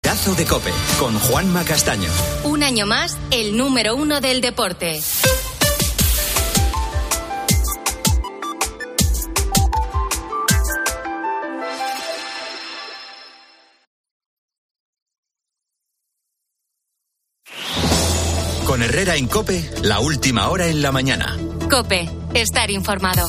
Partidazo de COPE, con Juanma Castaño. Un año más, el número 1 del deporte. Con Herrera en COPE, la última hora en la mañana. COPE, estar informado.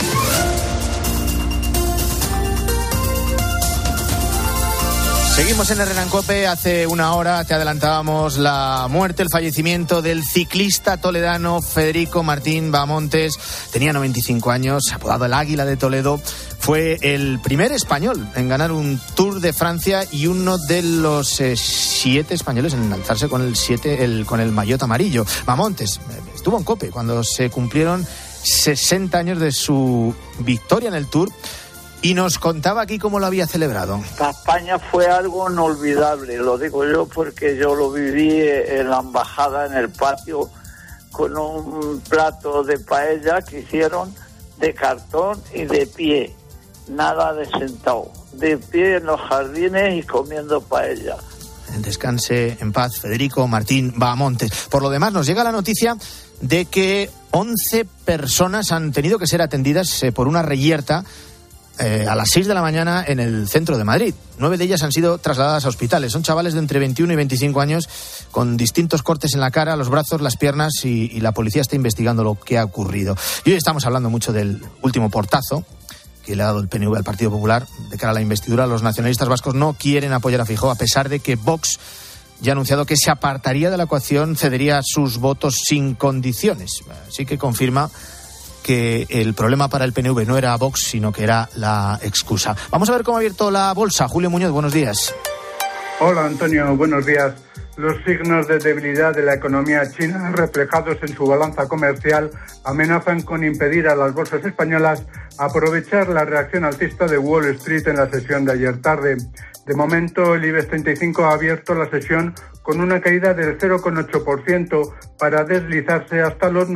Seguimos en Herrera en COPE. Hace una hora te adelantábamos la muerte, el fallecimiento del ciclista toledano Federico Martín Bahamontes. Tenía 95 años, apodado el Águila de Toledo. Fue el primer español en ganar un Tour de Francia y uno de los 7 españoles en alzarse con el maillot amarillo. Bahamontes estuvo en COPE cuando se cumplieron 60 años de su victoria en el Tour. Y nos contaba aquí cómo lo había celebrado. Para España fue algo inolvidable, lo digo yo porque yo lo viví en la embajada, en el patio, con un plato de paella que hicieron de cartón y de pie, nada de sentado, de pie en los jardines y comiendo paella. Descanse en paz Federico Martín Bahamontes. Por lo demás, nos llega la noticia de que 11 personas han tenido que ser atendidas por una reyerta a las 6 de la mañana en el centro de Madrid. 9 de ellas han sido trasladadas a hospitales. Son chavales de entre 21 y 25 años con distintos cortes en la cara, los brazos, las piernas y la policía está investigando lo que ha ocurrido. Y hoy estamos hablando mucho del último portazo que le ha dado el PNV al Partido Popular de cara a la investidura. Los nacionalistas vascos no quieren apoyar a Feijóo, a pesar de que Vox ya ha anunciado que se apartaría de la ecuación, cedería sus votos sin condiciones. Así que confirma que el problema para el PNV no era Vox, sino que era la excusa. Vamos a ver cómo ha abierto la bolsa. Julio Muñoz, buenos días. Hola Antonio, buenos días. Los signos de debilidad de la economía china, reflejados en su balanza comercial, amenazan con impedir a las bolsas españolas aprovechar la reacción alcista de Wall Street en la sesión de ayer tarde. De momento, el IBEX 35 ha abierto la sesión con una caída del 0,8% para deslizarse hasta los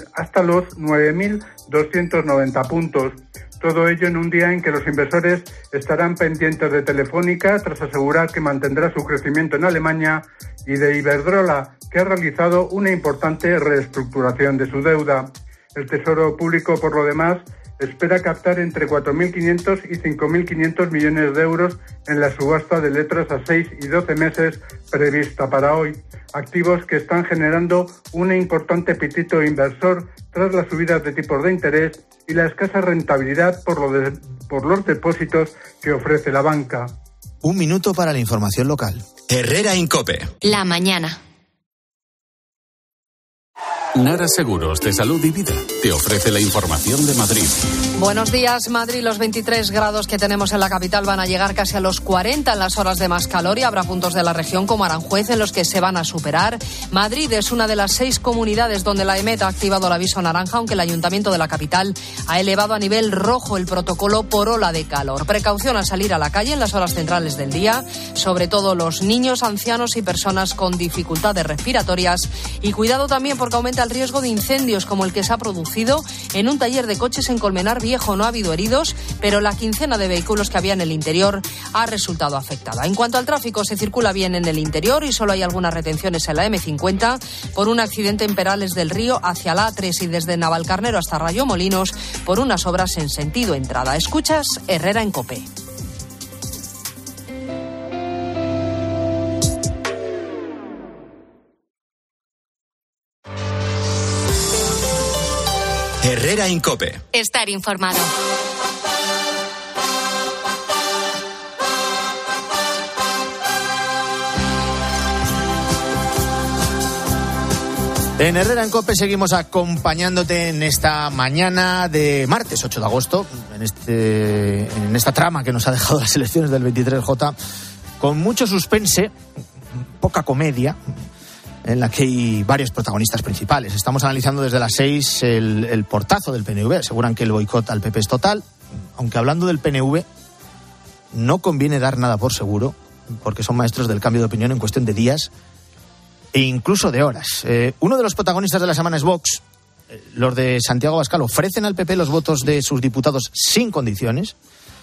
9.290 puntos. Todo ello en un día en que los inversores estarán pendientes de Telefónica tras asegurar que mantendrá su crecimiento en Alemania y de Iberdrola, que ha realizado una importante reestructuración de su deuda. El Tesoro Público, por lo demás, espera captar entre 4.500 y 5.500 millones de euros en la subasta de letras a 6 y 12 meses prevista para hoy. Activos que están generando un importante apetito inversor tras las subidas de tipos de interés y la escasa rentabilidad por los depósitos que ofrece la banca. Un minuto para la información local. Herrera en COPE. La mañana. Nara Seguros de Salud y Vida te ofrece la información de Madrid. Buenos días, Madrid. Los 23 grados que tenemos en la capital van a llegar casi a los 40 en las horas de más calor y habrá puntos de la región como Aranjuez en los que se van a superar. Madrid es una de las 6 comunidades donde la EMET ha activado el aviso naranja, aunque el Ayuntamiento de la capital ha elevado a nivel rojo el protocolo por ola de calor. Precaución al salir a la calle en las horas centrales del día, sobre todo los niños, ancianos y personas con dificultades respiratorias. Y cuidado también porque aumenta el riesgo de incendios como el que se ha producido en un taller de coches en Colmenar Viejo. No ha habido heridos, pero la quincena de vehículos que había en el interior ha resultado afectada. En cuanto al tráfico, se circula bien en el interior y solo hay algunas retenciones en la M50 por un accidente en Perales del Río hacia la A3 y desde Navalcarnero hasta Rayo Molinos por unas obras en sentido entrada. Escuchas Herrera en COPE. Herrera en COPE. Estar informado. En Herrera en COPE seguimos acompañándote en esta mañana de martes 8 de agosto, en esta trama que nos ha dejado las elecciones del 23J, con mucho suspense, poca comedia, en la que hay varios protagonistas principales. Estamos analizando desde las 6 el portazo del PNV. Aseguran que el boicot al PP es total, aunque hablando del PNV no conviene dar nada por seguro, porque son maestros del cambio de opinión en cuestión de días e incluso de horas. Uno de los protagonistas de la semana es Vox. Los de Santiago Abascal ofrecen al PP los votos de sus diputados sin condiciones.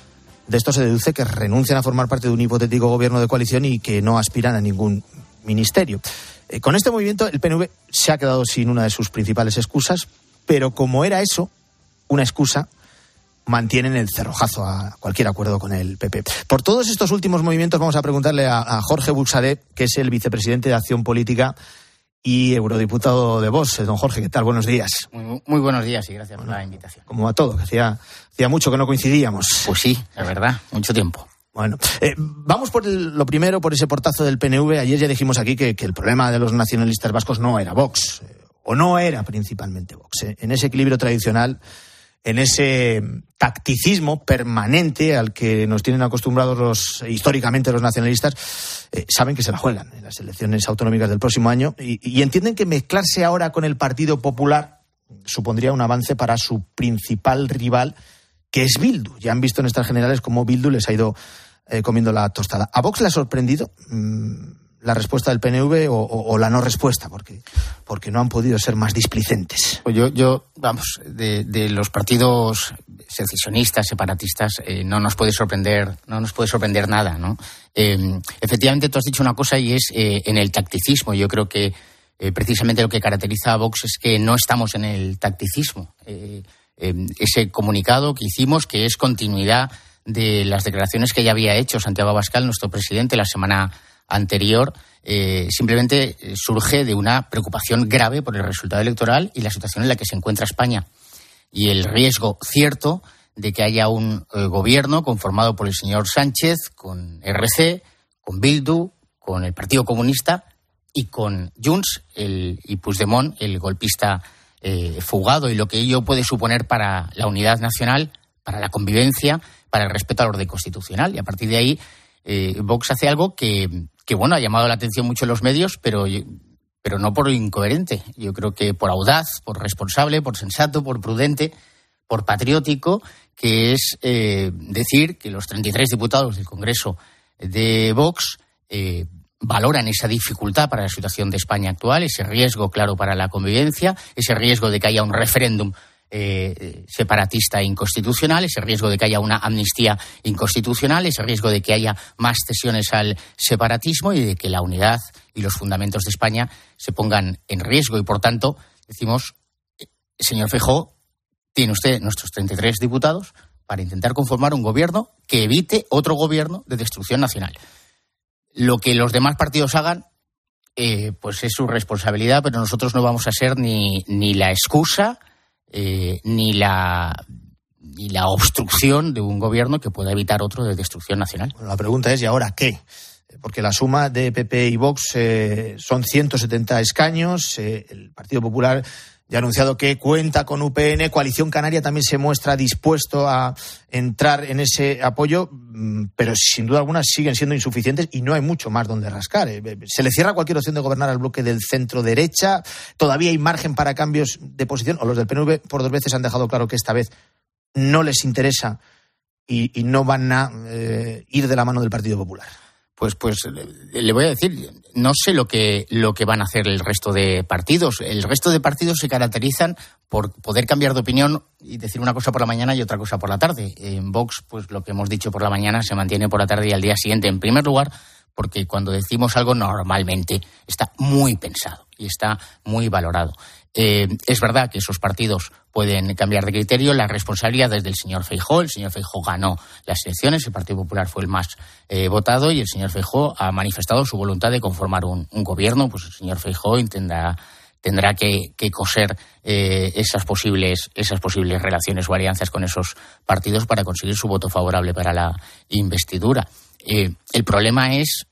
De esto se deduce que renuncian a formar parte de un hipotético gobierno de coalición y que no aspiran a ningún ministerio. Con este movimiento, el PNV se ha quedado sin una de sus principales excusas, pero como era eso, una excusa, mantienen el cerrojazo a cualquier acuerdo con el PP. Por todos estos últimos movimientos vamos a preguntarle a Jorge Buxadé, que es el vicepresidente de Acción Política y eurodiputado de Vox. Don Jorge, ¿qué tal? Buenos días. Muy buenos días y gracias por la invitación. Como a todo, que hacía mucho que no coincidíamos. Pues sí, la verdad, mucho tiempo. Bueno, vamos por lo primero, por ese portazo del PNV. Ayer ya dijimos aquí que el problema de los nacionalistas vascos no era Vox, o no era principalmente Vox. En ese equilibrio tradicional, en ese tacticismo permanente al que nos tienen acostumbrados históricamente los nacionalistas, saben que se la juegan en las elecciones autonómicas del próximo año y entienden que mezclarse ahora con el Partido Popular supondría un avance para su principal rival, que es Bildu. Ya han visto en estas generales cómo Bildu les ha ido comiendo la tostada. ¿A Vox le ha sorprendido la respuesta del PNV o la no respuesta? Porque no han podido ser más displicentes. Pues yo vamos, de los partidos secesionistas, separatistas, no nos puede sorprender nada, ¿no? Efectivamente, tú has dicho una cosa y es en el tacticismo. Yo creo que precisamente lo que caracteriza a Vox es que no estamos en el tacticismo. Ese comunicado que hicimos, que es continuidad de las declaraciones que ya había hecho Santiago Abascal, nuestro presidente, la semana anterior, simplemente surge de una preocupación grave por el resultado electoral y la situación en la que se encuentra España y el riesgo cierto de que haya un gobierno conformado por el señor Sánchez, con RC, con Bildu, con el Partido Comunista y con Junts y Puigdemont, el golpista fugado, y lo que ello puede suponer para la unidad nacional, para la convivencia, para el respeto al orden constitucional. Y a partir de ahí, Vox hace algo que ha llamado la atención mucho en los medios, pero no por incoherente. Yo creo que por audaz, por responsable, por sensato, por prudente, por patriótico, que es decir que los 33 diputados del Congreso de Vox valoran esa dificultad para la situación de España actual, ese riesgo claro para la convivencia, ese riesgo de que haya un referéndum separatista e inconstitucional, ese riesgo de que haya una amnistía inconstitucional, ese riesgo de que haya más cesiones al separatismo y de que la unidad y los fundamentos de España se pongan en riesgo. Y por tanto, decimos, señor Feijóo, tiene usted nuestros 33 diputados para intentar conformar un gobierno que evite otro gobierno de destrucción nacional. Lo que los demás partidos hagan, pues es su responsabilidad, pero nosotros no vamos a ser ni la excusa ni la obstrucción de un gobierno que pueda evitar otro de destrucción nacional. Bueno, la pregunta es, ¿y ahora qué? Porque la suma de PP y Vox son 170 escaños. El Partido Popular ya ha anunciado que cuenta con UPN. Coalición Canaria también se muestra dispuesto a entrar en ese apoyo, pero sin duda alguna siguen siendo insuficientes y no hay mucho más donde rascar. Se le cierra cualquier opción de gobernar al bloque del centro-derecha. Todavía hay margen para cambios de posición. O los del PNV por 2 veces han dejado claro que esta vez no les interesa y no van a ir de la mano del Partido Popular. Pues le voy a decir, no sé lo que van a hacer el resto de partidos. El resto de partidos se caracterizan por poder cambiar de opinión y decir una cosa por la mañana y otra cosa por la tarde. En Vox, pues lo que hemos dicho por la mañana se mantiene por la tarde y al día siguiente. En primer lugar, porque cuando decimos algo normalmente está muy pensado y está muy valorado. Es verdad que esos partidos pueden cambiar de criterio. La responsabilidad es del señor Feijóo. El señor Feijóo ganó las elecciones, el Partido Popular fue el más votado y el señor Feijóo ha manifestado su voluntad de conformar un gobierno. Pues el señor Feijóo tendrá que coser esas posibles relaciones o alianzas con esos partidos para conseguir su voto favorable para la investidura. El problema es,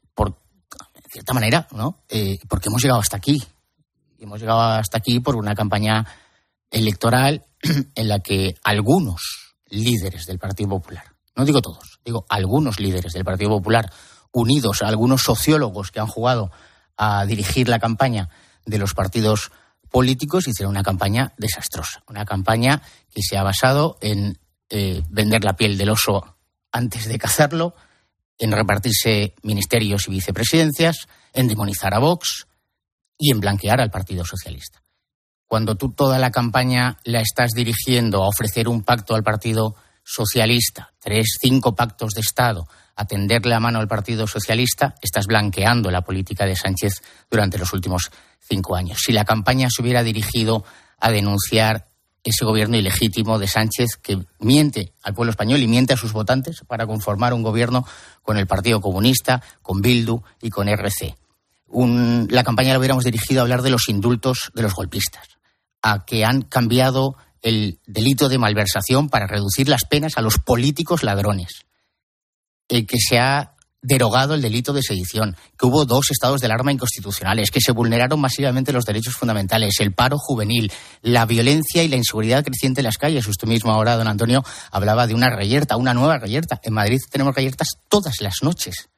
de cierta manera, ¿no? Porque hemos llegado hasta aquí. Hemos llegado hasta aquí por una campaña electoral en la que algunos líderes del Partido Popular, no digo todos, digo algunos líderes del Partido Popular, unidos a algunos sociólogos que han jugado a dirigir la campaña de los partidos políticos, hicieron una campaña desastrosa. Una campaña que se ha basado en vender la piel del oso antes de cazarlo, en repartirse ministerios y vicepresidencias, en demonizar a Vox y en blanquear al Partido Socialista. Cuando tú toda la campaña la estás dirigiendo a ofrecer un pacto al Partido socialista, 5 pactos de Estado, a tenderle la mano al Partido Socialista, estás blanqueando la política de Sánchez durante los últimos 5 años. Si la campaña se hubiera dirigido a denunciar ese gobierno ilegítimo de Sánchez que miente al pueblo español y miente a sus votantes para conformar un gobierno con el Partido Comunista, con Bildu y con RC. La campaña la hubiéramos dirigido a hablar de los indultos de los golpistas, a que han cambiado el delito de malversación para reducir las penas a los políticos ladrones, que se ha derogado el delito de sedición, que hubo 2 estados de alarma inconstitucionales, que se vulneraron masivamente los derechos fundamentales, el paro juvenil, la violencia y la inseguridad creciente en las calles. Usted mismo ahora, don Antonio, hablaba de una reyerta, una nueva reyerta. En Madrid tenemos reyertas todas las noches.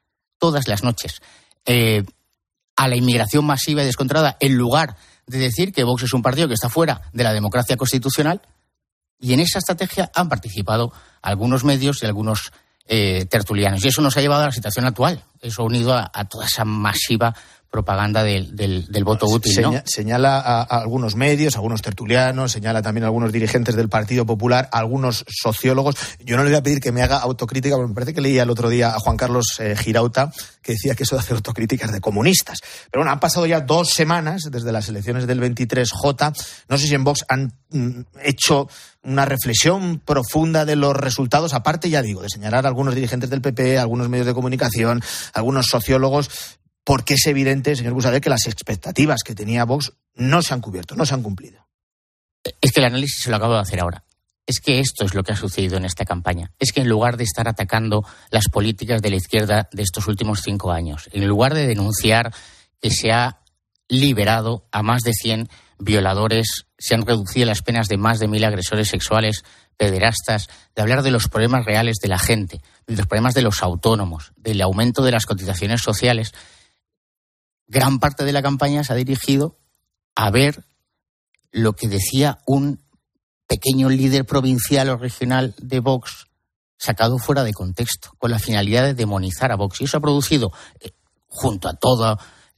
A la inmigración masiva y descontrolada, en lugar de decir que Vox es un partido que está fuera de la democracia constitucional, y en esa estrategia han participado algunos medios y algunos tertulianos. Y eso nos ha llevado a la situación actual. Eso unido a toda esa masiva propaganda del voto útil, ¿no? Señala a algunos medios, a algunos tertulianos, señala también a algunos dirigentes del Partido Popular, a algunos sociólogos. Yo no le voy a pedir que me haga autocrítica, porque me parece que leía el otro día a Juan Carlos Girauta, que decía que eso de hacer autocríticas de comunistas. Pero bueno, han pasado ya 2 semanas desde las elecciones del 23J. No sé si en Vox han hecho una reflexión profunda de los resultados, aparte, ya digo, de señalar a algunos dirigentes del PP, a algunos medios de comunicación, a algunos sociólogos, porque es evidente, señor Busader, que las expectativas que tenía Vox no se han cubierto, no se han cumplido. Es que el análisis se lo acabo de hacer ahora. Es que esto es lo que ha sucedido en esta campaña. Es que en lugar de estar atacando las políticas de la izquierda de estos últimos 5 años, en lugar de denunciar que se ha liberado a más de 100 violadores, se han reducido las penas de más de 1.000 agresores sexuales, pederastas, de hablar de los problemas reales de la gente, de los problemas de los autónomos, del aumento de las cotizaciones sociales, gran parte de la campaña se ha dirigido a ver lo que decía un pequeño líder provincial o regional de Vox sacado fuera de contexto, con la finalidad de demonizar a Vox. Y eso ha producido, junto a toda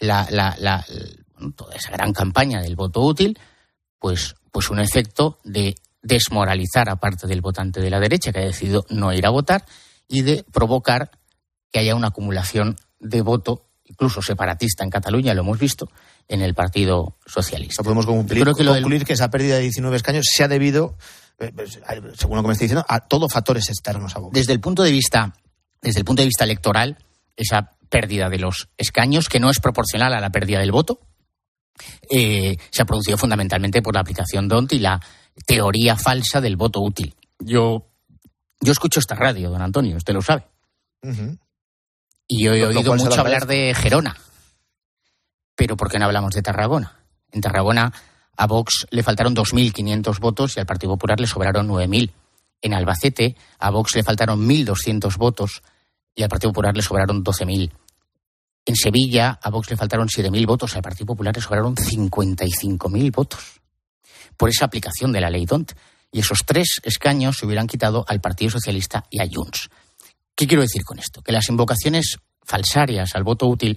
toda esa gran campaña del voto útil, pues un efecto de desmoralizar a parte del votante de la derecha que ha decidido no ir a votar y de provocar que haya una acumulación de voto, incluso separatista en Cataluña, lo hemos visto, en el Partido Socialista. Podemos concluir que esa pérdida de 19 escaños se ha debido, según lo que me está diciendo, a todos factores externos a Vox. Desde el punto de vista electoral, esa pérdida de los escaños, que no es proporcional a la pérdida del voto, se ha producido fundamentalmente por la aplicación DONT y la teoría falsa del voto útil. Yo escucho esta radio, don Antonio, usted lo sabe. Uh-huh. Y yo he oído mucho hablar de Gerona. Pero ¿por qué no hablamos de Tarragona? En Tarragona a Vox le faltaron 2.500 votos y al Partido Popular le sobraron 9.000. En Albacete a Vox le faltaron 1.200 votos y al Partido Popular le sobraron 12.000. En Sevilla a Vox le faltaron 7.000 votos y al Partido Popular le sobraron 55.000 votos. Por esa aplicación de la ley DONT. Y esos 3 escaños se hubieran quitado al Partido Socialista y a Junts. ¿Qué quiero decir con esto? Que las invocaciones falsarias al voto útil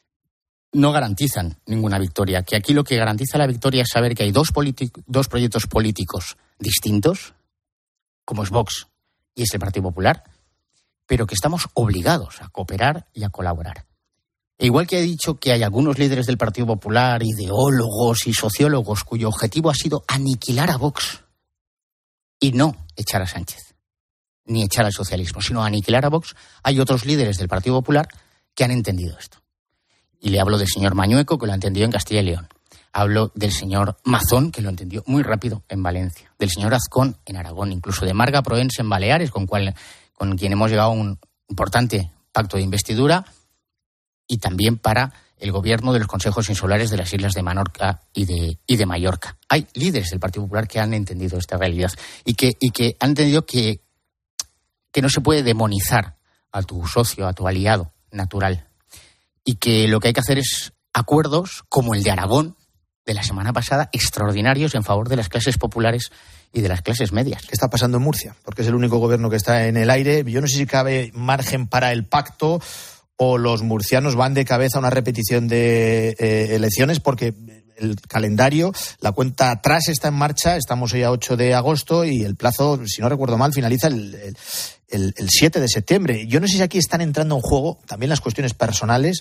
no garantizan ninguna victoria. Que aquí lo que garantiza la victoria es saber que hay dos proyectos políticos distintos, como es Vox y es el Partido Popular, pero que estamos obligados a cooperar y a colaborar. E igual que he dicho que hay algunos líderes del Partido Popular, ideólogos y sociólogos, cuyo objetivo ha sido aniquilar a Vox y no echar a Sánchez, ni echar al socialismo, sino aniquilar a Vox, hay otros líderes del Partido Popular que han entendido esto. Y le hablo del señor Mañueco, que lo ha entendido en Castilla y León. Hablo del señor Mazón, que lo entendió muy rápido en Valencia. Del señor Azcón en Aragón, incluso de Marga Proens en Baleares, con quien hemos llegado a un importante pacto de investidura, y también para el gobierno de los consejos insulares de las islas de Menorca y de Mallorca. Hay líderes del Partido Popular que han entendido esta realidad y que han entendido que no se puede demonizar a tu socio, a tu aliado natural, y que lo que hay que hacer es acuerdos como el de Aragón de la semana pasada, extraordinarios en favor de las clases populares y de las clases medias. ¿Qué está pasando en Murcia? Porque es el único gobierno que está en el aire. Yo no sé si cabe margen para el pacto o los murcianos van de cabeza a una repetición de elecciones, porque el calendario, la cuenta atrás está en marcha, estamos hoy a 8 de agosto y el plazo, si no recuerdo mal, finaliza el 7 de septiembre. Yo no sé si aquí están entrando en juego también las cuestiones personales,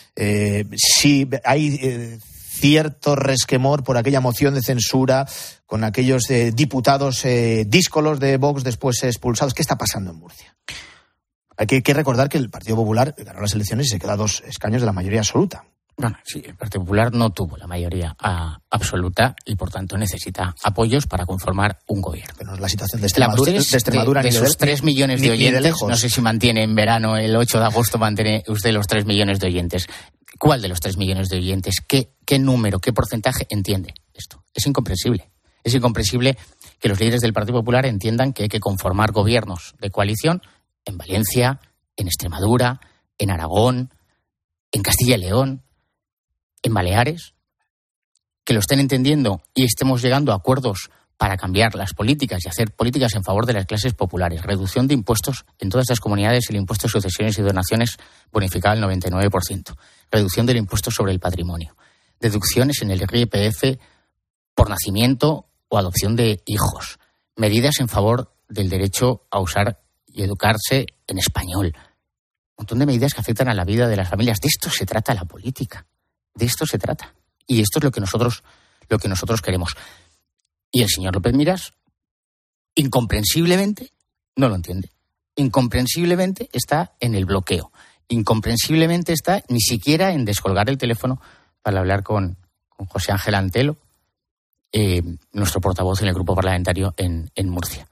si hay cierto resquemor por aquella moción de censura con aquellos diputados díscolos de Vox después expulsados. ¿Qué está pasando en Murcia? Hay que recordar que el Partido Popular ganó las elecciones y se queda a 2 escaños de la mayoría absoluta. Bueno, sí, el Partido Popular no tuvo la mayoría absoluta y, por tanto, necesita apoyos para conformar un gobierno. Pero no es la situación de Extremadura de sus 3 millones de oyentes, no sé si mantiene en verano, el 8 de agosto, mantiene usted los 3 millones de oyentes. ¿Cuál de los 3 millones de oyentes? ¿Qué número, qué porcentaje entiende esto? Es incomprensible. Es incomprensible que los líderes del Partido Popular entiendan que hay que conformar gobiernos de coalición en Valencia, en Extremadura, en Aragón, en Castilla y León, en Baleares, que lo estén entendiendo y estemos llegando a acuerdos para cambiar las políticas y hacer políticas en favor de las clases populares. Reducción de impuestos en todas estas comunidades, el impuesto de sucesiones y donaciones bonificado al 99%. Reducción del impuesto sobre el patrimonio. Deducciones en el IRPF por nacimiento o adopción de hijos. Medidas en favor del derecho a usar y educarse en español. Un montón de medidas que afectan a la vida de las familias. De esto se trata la política. De esto se trata. Y esto es lo que nosotros queremos. Y el señor López Miras, incomprensiblemente, no lo entiende. Incomprensiblemente está en el bloqueo. Incomprensiblemente está ni siquiera en descolgar el teléfono para hablar con José Ángel Antelo, nuestro portavoz en el grupo parlamentario en Murcia.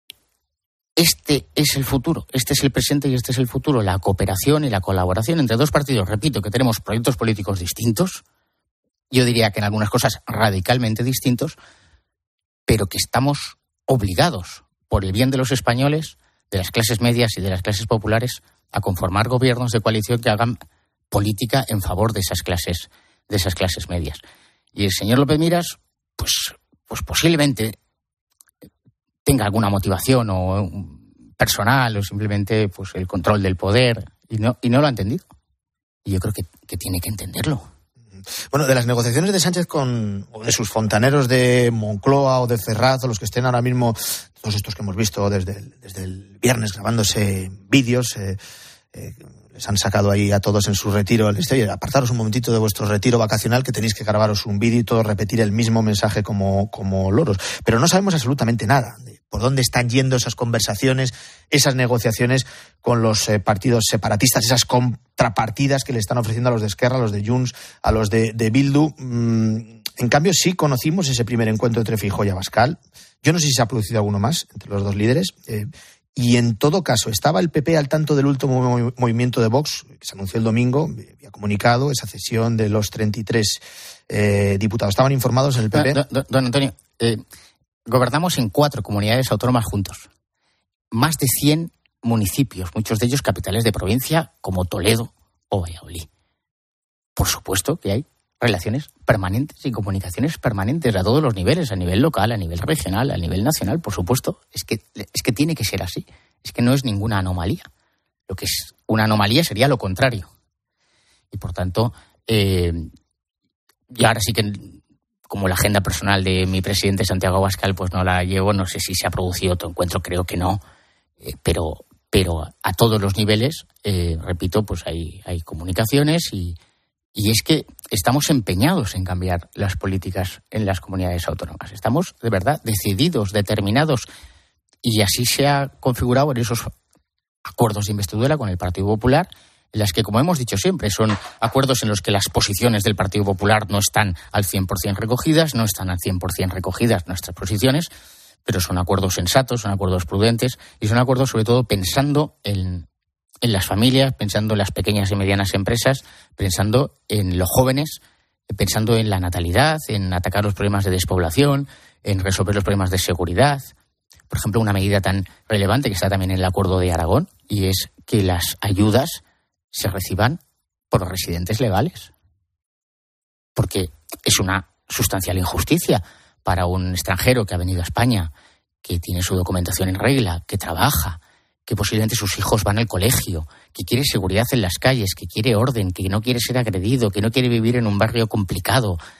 Este es el futuro, este es el presente y este es el futuro. La cooperación y la colaboración entre 2 partidos, repito, que tenemos proyectos políticos distintos, yo diría que en algunas cosas radicalmente distintos, pero que estamos obligados, por el bien de los españoles, de las clases medias y de las clases populares, a conformar gobiernos de coalición que hagan política en favor de esas clases medias. Y el señor López Miras, pues posiblemente tenga alguna motivación o personal o simplemente pues el control del poder y no lo ha entendido. Y yo creo que tiene que entenderlo. Bueno, de las negociaciones de Sánchez o de sus fontaneros de Moncloa o de Ferraz, o los que estén ahora mismo, todos estos que hemos visto desde el viernes grabándose vídeos, les han sacado ahí a todos en su retiro. Apartaros un momentito de vuestro retiro vacacional, que tenéis que grabaros un vídeo y todos repetir el mismo mensaje como loros. Pero no sabemos absolutamente nada de por dónde están yendo esas conversaciones, esas negociaciones con los partidos separatistas, esas contrapartidas que le están ofreciendo a los de Esquerra, a los de Junts, a los de Bildu. En cambio, sí conocimos ese primer encuentro entre Feijóo y Abascal. Yo no sé si se ha producido alguno más entre los 2 líderes. Y en todo caso, ¿estaba el PP al tanto del último movimiento de Vox, que se anunció el domingo, había comunicado esa cesión de los 33 diputados? ¿Estaban informados en el PP? Don Antonio, gobernamos en 4 comunidades autónomas juntos. Más de 100 municipios, muchos de ellos capitales de provincia, como Toledo o Valladolid. Por supuesto que hay relaciones permanentes y comunicaciones permanentes a todos los niveles, a nivel local, a nivel regional, a nivel nacional, por supuesto. Es que tiene que ser así. Es que no es ninguna anomalía. Lo que es una anomalía sería lo contrario. Y por tanto, y ahora sí que, como la agenda personal de mi presidente Santiago Abascal, pues no la llevo, no sé si se ha producido otro encuentro, creo que no, pero a todos los niveles, repito, pues hay comunicaciones y es que estamos empeñados en cambiar las políticas en las comunidades autónomas. Estamos, de verdad, decididos, determinados. Y así se ha configurado en esos acuerdos de investidura con el Partido Popular, en las que, como hemos dicho siempre, son acuerdos en los que las posiciones del Partido Popular no están al 100% recogidas, no están al 100% recogidas nuestras posiciones, pero son acuerdos sensatos, son acuerdos prudentes y son acuerdos, sobre todo, pensando en las familias, pensando en las pequeñas y medianas empresas, pensando en los jóvenes, pensando en la natalidad, en atacar los problemas de despoblación, en resolver los problemas de seguridad. Por ejemplo, una medida tan relevante que está también en el acuerdo de Aragón, y es que las ayudas se reciban por los residentes legales. Porque es una sustancial injusticia para un extranjero que ha venido a España, que tiene su documentación en regla, que trabaja, que posiblemente sus hijos van al colegio, que quiere seguridad en las calles, que quiere orden, que no quiere ser agredido, que no quiere vivir en un barrio complicado,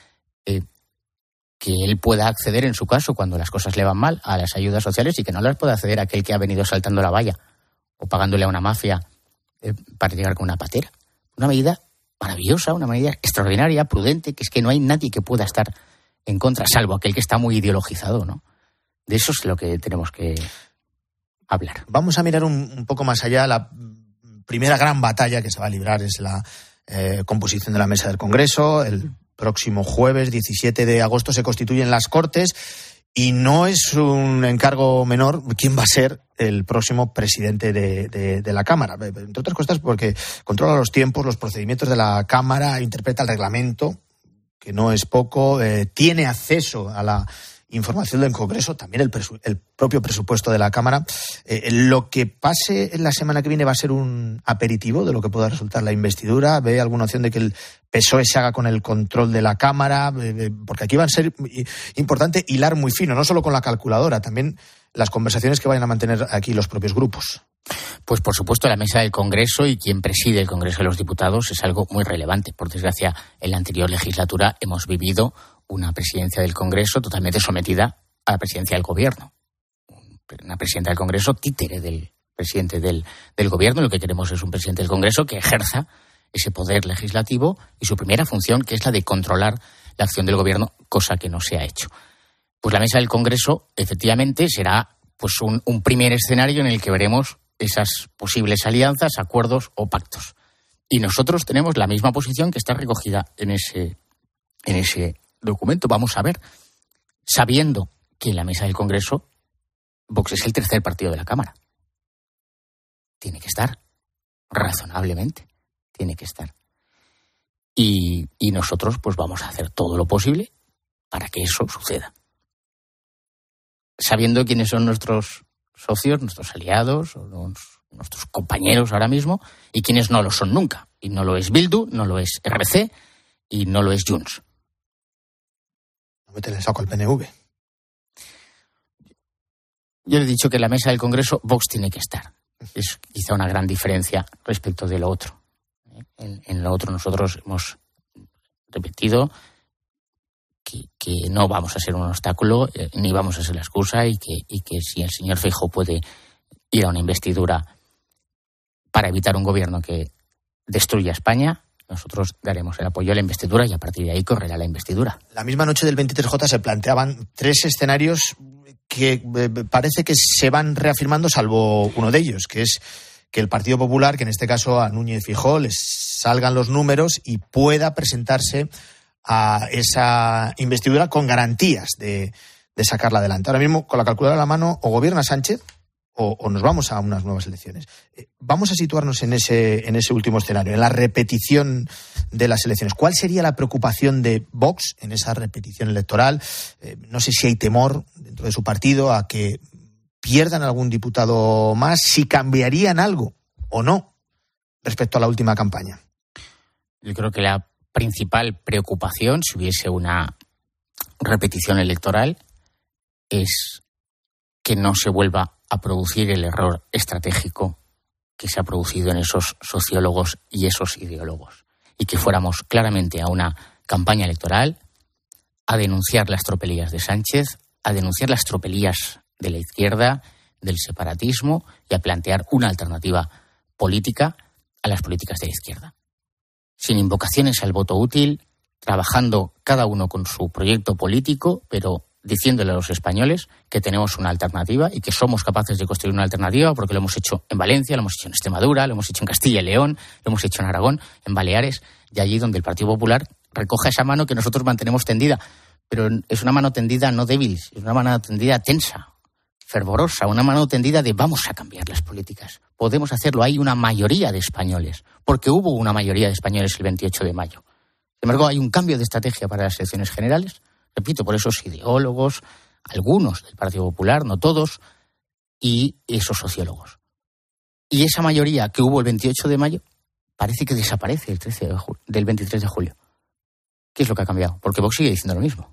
que él pueda acceder, en su caso, cuando las cosas le van mal, a las ayudas sociales y que no las pueda acceder a aquel que ha venido saltando la valla o pagándole a una mafia para llegar con una patera. Una medida maravillosa, una medida extraordinaria, prudente, que es que no hay nadie que pueda estar en contra, salvo aquel que está muy ideologizado, ¿no? De eso es lo que tenemos que hablar. Vamos a mirar un poco más allá. La primera gran batalla que se va a librar es la composición de la mesa del Congreso. El próximo jueves 17 de agosto se constituyen las Cortes y no es un encargo menor quién va a ser el próximo presidente de la Cámara. Entre otras cosas porque controla los tiempos, los procedimientos de la Cámara, interpreta el reglamento, que no es poco, tiene acceso a la información del Congreso, también el propio presupuesto de la Cámara. Lo que pase en la semana que viene va a ser un aperitivo de lo que pueda resultar la investidura. ¿Ve alguna opción de que el PSOE se haga con el control de la Cámara? Porque aquí va a ser importante hilar muy fino, no solo con la calculadora, también las conversaciones que vayan a mantener aquí los propios grupos. Pues por supuesto la mesa del Congreso y quien preside el Congreso de los Diputados es algo muy relevante. Por desgracia, en la anterior legislatura hemos vivido una presidencia del Congreso totalmente sometida a la presidencia del Gobierno. Una presidenta del Congreso títere del presidente del Gobierno. Lo que queremos es un presidente del Congreso que ejerza ese poder legislativo y su primera función, que es la de controlar la acción del Gobierno, cosa que no se ha hecho. Pues la mesa del Congreso, efectivamente, será pues un primer escenario en el que veremos esas posibles alianzas, acuerdos o pactos. Y nosotros tenemos la misma posición que está recogida en ese documento. Vamos a ver, sabiendo que en la mesa del Congreso Vox es el tercer partido de la Cámara. Tiene que estar, razonablemente, tiene que estar. Y nosotros pues vamos a hacer todo lo posible para que eso suceda. Sabiendo quiénes son nuestros socios, nuestros aliados, o nuestros compañeros ahora mismo, y quiénes no lo son nunca. Y no lo es Bildu, no lo es RC y no lo es Junts. No me te le saco al PNV. Yo le he dicho que en la mesa del Congreso Vox tiene que estar. Es quizá una gran diferencia respecto de lo otro. En lo otro nosotros hemos repetido que no vamos a ser un obstáculo, ni vamos a ser la excusa, y que si el señor Feijóo puede ir a una investidura para evitar un gobierno que destruya España, nosotros daremos el apoyo a la investidura y a partir de ahí correrá la investidura. La misma noche del 23J se planteaban tres escenarios que parece que se van reafirmando, salvo uno de ellos, que es que el Partido Popular, que en este caso a Núñez Feijóo, les salgan los números y pueda presentarse a esa investidura con garantías de sacarla adelante. Ahora mismo, con la calculadora a la mano, o gobierna Sánchez o nos vamos a unas nuevas elecciones. Vamos a situarnos en ese último escenario, en la repetición de las elecciones. ¿Cuál sería la preocupación de Vox en esa repetición electoral? No sé si hay temor dentro de su partido a que pierdan algún diputado más, si cambiarían algo o no respecto a la última campaña. Yo creo que la principal preocupación, si hubiese una repetición electoral, es que no se vuelva a producir el error estratégico que se ha producido en esos sociólogos y esos ideólogos, y que fuéramos claramente a una campaña electoral a denunciar las tropelías de Sánchez, a denunciar las tropelías de la izquierda, del separatismo, y a plantear una alternativa política a las políticas de la izquierda. Sin invocaciones al voto útil, trabajando cada uno con su proyecto político, pero diciéndole a los españoles que tenemos una alternativa y que somos capaces de construir una alternativa, porque lo hemos hecho en Valencia, lo hemos hecho en Extremadura, lo hemos hecho en Castilla y León, lo hemos hecho en Aragón, en Baleares, y allí donde el Partido Popular recoja esa mano que nosotros mantenemos tendida. Pero es una mano tendida no débil, es una mano tendida tensa, fervorosa, una mano tendida de vamos a cambiar las políticas. Podemos hacerlo, hay una mayoría de españoles, porque hubo una mayoría de españoles el 28 de mayo. Sin embargo, hay un cambio de estrategia para las elecciones generales, repito, por esos ideólogos, algunos del Partido Popular, no todos, y esos sociólogos. Y esa mayoría que hubo el 28 de mayo parece que desaparece del 23 de julio. ¿Qué es lo que ha cambiado? Porque Vox sigue diciendo lo mismo.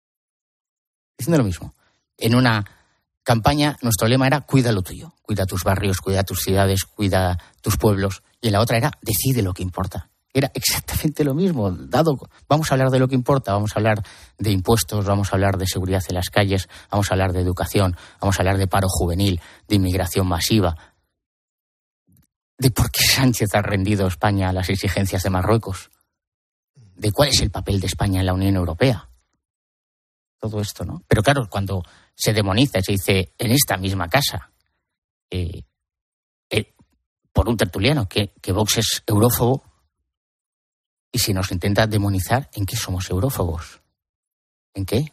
Diciendo lo mismo. En una campaña, nuestro lema era cuida lo tuyo, cuida tus barrios, cuida tus ciudades, cuida tus pueblos. Y en la otra era decide lo que importa. Era exactamente lo mismo. Vamos a hablar de lo que importa, vamos a hablar de impuestos, vamos a hablar de seguridad en las calles, vamos a hablar de educación, vamos a hablar de paro juvenil, de inmigración masiva, de por qué Sánchez ha rendido España a las exigencias de Marruecos, de cuál es el papel de España en la Unión Europea. Todo esto, ¿no? Pero claro, cuando se demoniza y se dice en esta misma casa, por un tertuliano, que Vox es eurófobo, y si nos intenta demonizar, ¿en qué somos eurófobos? ¿En qué?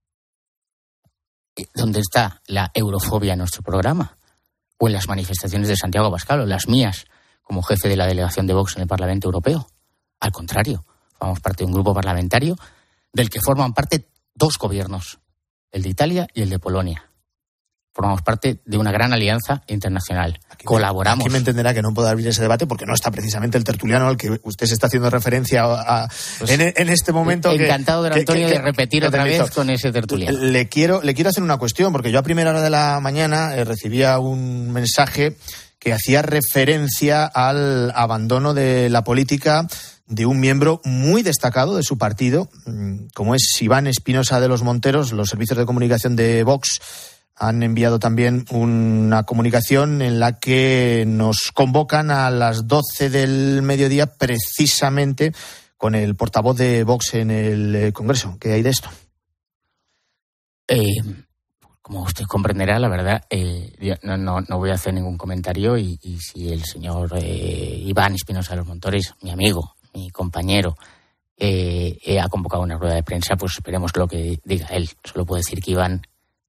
¿Dónde está la eurofobia en nuestro programa? ¿O en las manifestaciones de Santiago Abascal, o las mías, como jefe de la delegación de Vox en el Parlamento Europeo? Al contrario, formamos parte de un grupo parlamentario del que forman parte 2 gobiernos, el de Italia y el de Polonia. Formamos parte de una gran alianza internacional. Colaboramos. Aquí me entenderá que no puedo abrir ese debate porque no está precisamente el tertuliano al que usted se está haciendo referencia en este momento. Encantado, don Antonio, de repetir otra vez con ese tertuliano. Le quiero hacer una cuestión, porque yo a primera hora de la mañana recibía un mensaje que hacía referencia al abandono de la política de un miembro muy destacado de su partido, como es Iván Espinosa de los Monteros. Los servicios de comunicación de Vox han enviado también una comunicación en la que nos convocan a las 12 del mediodía, precisamente con el portavoz de Vox en el Congreso. ¿Qué hay de esto? Como usted comprenderá, la verdad, yo no voy a hacer ningún comentario y si el señor Iván Espinosa de los Monteros, mi amigo, mi compañero, ha convocado una rueda de prensa, pues esperemos lo que diga él. Solo puedo decir que Iván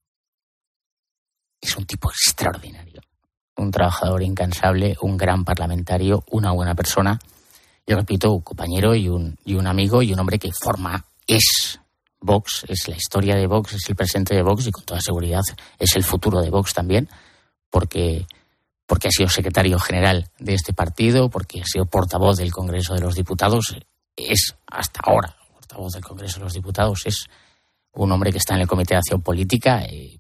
es un tipo extraordinario, un trabajador incansable, un gran parlamentario, una buena persona. Yo repito, un compañero y un amigo y un hombre que es Vox, es la historia de Vox, es el presente de Vox y con toda seguridad es el futuro de Vox también, porque ha sido secretario general de este partido, porque ha sido portavoz del Congreso de los Diputados, es hasta ahora portavoz del Congreso de los Diputados, es un hombre que está en el Comité de Acción Política.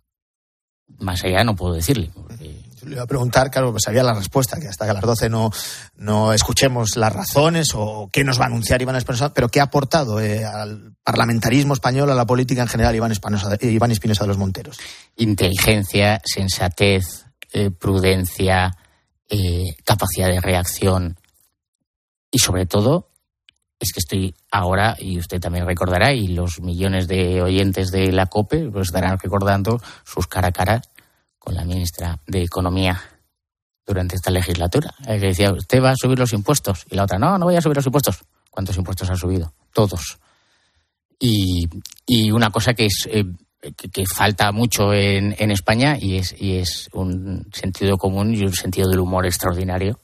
Más allá no puedo decirle. Yo le iba a preguntar, claro, pues sabía la respuesta, que hasta que a las 12 no escuchemos las razones o qué nos va a anunciar Iván Espinosa, pero qué ha aportado al parlamentarismo español, a la política en general, Iván Espinosa de los Monteros. Inteligencia, sensatez, prudencia, capacidad de reacción y sobre todo es que estoy ahora, y usted también recordará, y los millones de oyentes de la COPE pues estarán recordando sus cara a cara con la ministra de Economía durante esta legislatura. Que decía, usted va a subir los impuestos. Y la otra, no voy a subir los impuestos. ¿Cuántos impuestos ha subido? Todos. Y una cosa que es que falta mucho en España y es un sentido común y un sentido del humor extraordinario.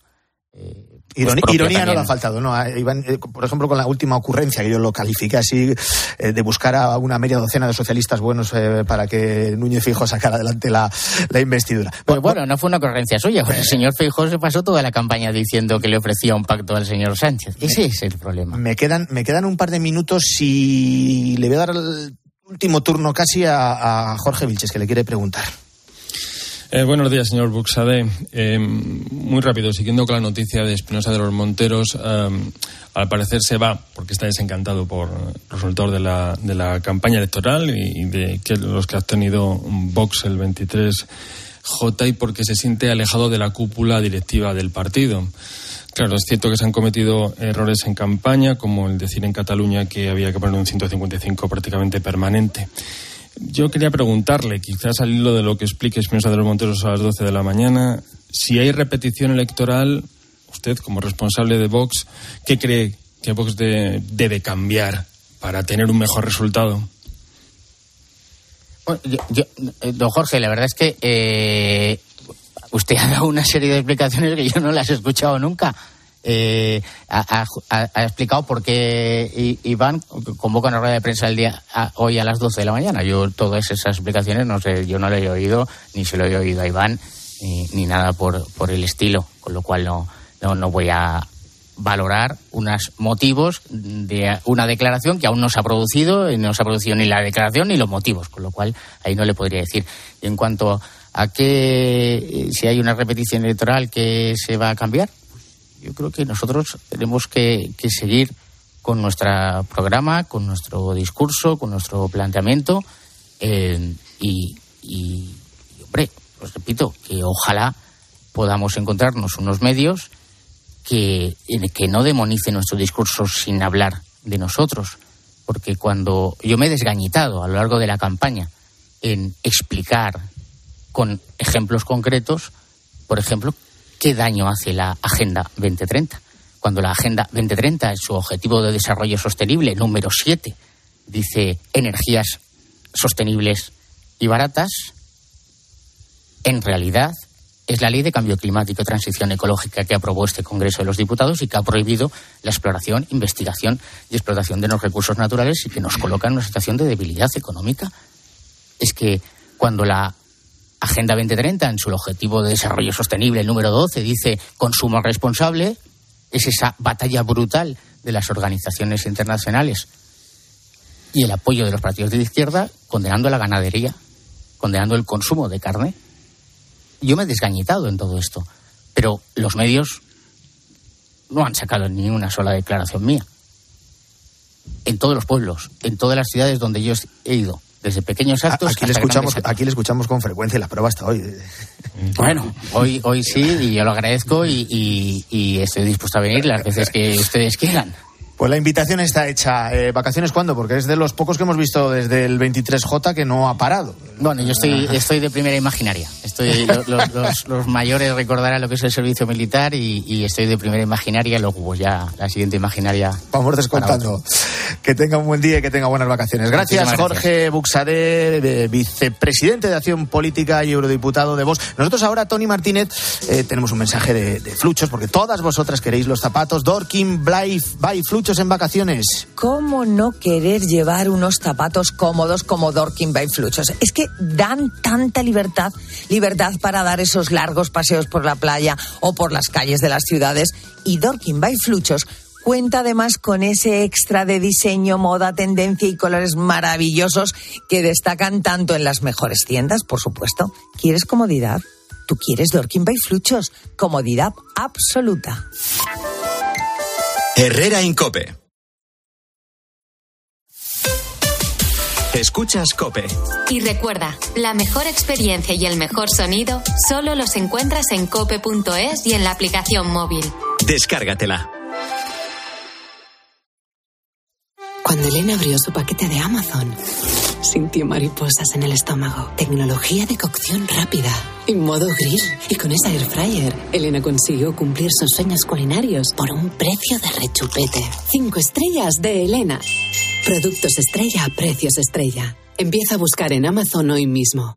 Ironía no le ha faltado, ¿no? Iván, por ejemplo, con la última ocurrencia, que yo lo califiqué así, de buscar a una media docena de socialistas buenos para que Núñez Feijóo sacara adelante la investidura. Pues bueno, no fue una ocurrencia suya, porque el señor Feijóo se pasó toda la campaña diciendo que le ofrecía un pacto al señor Sánchez. Ese es el problema. Me quedan un par de minutos y le voy a dar el último turno casi a Jorge Vilches, que le quiere preguntar. Buenos días, señor Buxade. Muy rápido, siguiendo con la noticia de Espinosa de los Monteros, al parecer se va porque está desencantado por los resultados de la campaña electoral y de los que ha obtenido Vox el 23J y porque se siente alejado de la cúpula directiva del partido. Claro, es cierto que se han cometido errores en campaña, como el decir en Cataluña que había que poner un 155 prácticamente permanente. Yo quería preguntarle, quizás al hilo de lo que explique Espinosa de los Monteros a las 12 de la mañana, si hay repetición electoral, usted como responsable de Vox, ¿qué cree que Vox debe cambiar para tener un mejor resultado? Bueno, don Jorge, la verdad es que usted ha dado una serie de explicaciones que yo no las he escuchado nunca. Ha explicado por qué Iván convoca una rueda de prensa hoy a las 12 de la mañana. Yo todas esas explicaciones no sé, yo no le he oído, ni se lo he oído a Iván, ni nada por el estilo, con lo cual no voy a valorar unos motivos de una declaración que aún no se ha producido, y no se ha producido ni la declaración ni los motivos, con lo cual ahí no le podría decir. Y en cuanto a que si hay una repetición electoral que se va a cambiar, Yo creo que nosotros tenemos que seguir con nuestro programa, con nuestro discurso, con nuestro planteamiento y hombre, os repito, que ojalá podamos encontrarnos unos medios que no demonicen nuestro discurso sin hablar de nosotros, porque cuando yo me he desgañitado a lo largo de la campaña en explicar con ejemplos concretos, por ejemplo, qué daño hace la Agenda 2030. Cuando la Agenda 2030, en su objetivo de desarrollo sostenible, número 7, dice energías sostenibles y baratas, en realidad es la Ley de Cambio Climático y Transición Ecológica que aprobó este Congreso de los Diputados y que ha prohibido la exploración, investigación y explotación de los recursos naturales y que nos coloca en una situación de debilidad económica. Es que cuando la Agenda 2030, en su objetivo de desarrollo sostenible, el número 12, dice consumo responsable, es esa batalla brutal de las organizaciones internacionales y el apoyo de los partidos de la izquierda condenando la ganadería, condenando el consumo de carne. Yo me he desgañitado en todo esto, pero los medios no han sacado ni una sola declaración mía. En todos los pueblos, en todas las ciudades donde yo he ido, desde pequeños actos aquí le escuchamos con frecuencia y la prueba hasta hoy. Bueno, hoy sí, y yo lo agradezco y estoy dispuesto a venir las veces que ustedes quieran. Pues la invitación está hecha. ¿Vacaciones cuándo? Porque es de los pocos que hemos visto desde el 23J que no ha parado. Bueno, yo estoy de primera imaginaria. Los mayores recordarán lo que es el servicio militar y estoy de primera imaginaria, luego ya la siguiente imaginaria. Vamos descontando. Que tenga un buen día y que tenga buenas vacaciones. Gracias, Jorge Buxadé, vicepresidente de Acción Política y eurodiputado de Vox. Nosotros ahora, Tony Martínez, tenemos un mensaje de Fluchos, porque todas vosotras queréis los zapatos Dorking by Fluchos en vacaciones. ¿Cómo no querer llevar unos zapatos cómodos como Dorking by Fluchos? Es que dan tanta libertad para dar esos largos paseos por la playa o por las calles de las ciudades. Y Dorking by Fluchos cuenta además con ese extra de diseño, moda, tendencia y colores maravillosos que destacan tanto en las mejores tiendas, por supuesto. ¿Quieres comodidad? Tú quieres Dorking by Fluchos. Comodidad absoluta. Herrera en COPE. Escuchas COPE. Y recuerda, la mejor experiencia y el mejor sonido solo los encuentras en cope.es y en la aplicación móvil. Descárgatela. Cuando Elena abrió su paquete de Amazon, sintió mariposas en el estómago. Tecnología de cocción rápida, en modo grill. Y con esa air fryer, Elena consiguió cumplir sus sueños culinarios por un precio de rechupete. 5 estrellas de Elena. Productos estrella a precios estrella. Empieza a buscar en Amazon hoy mismo.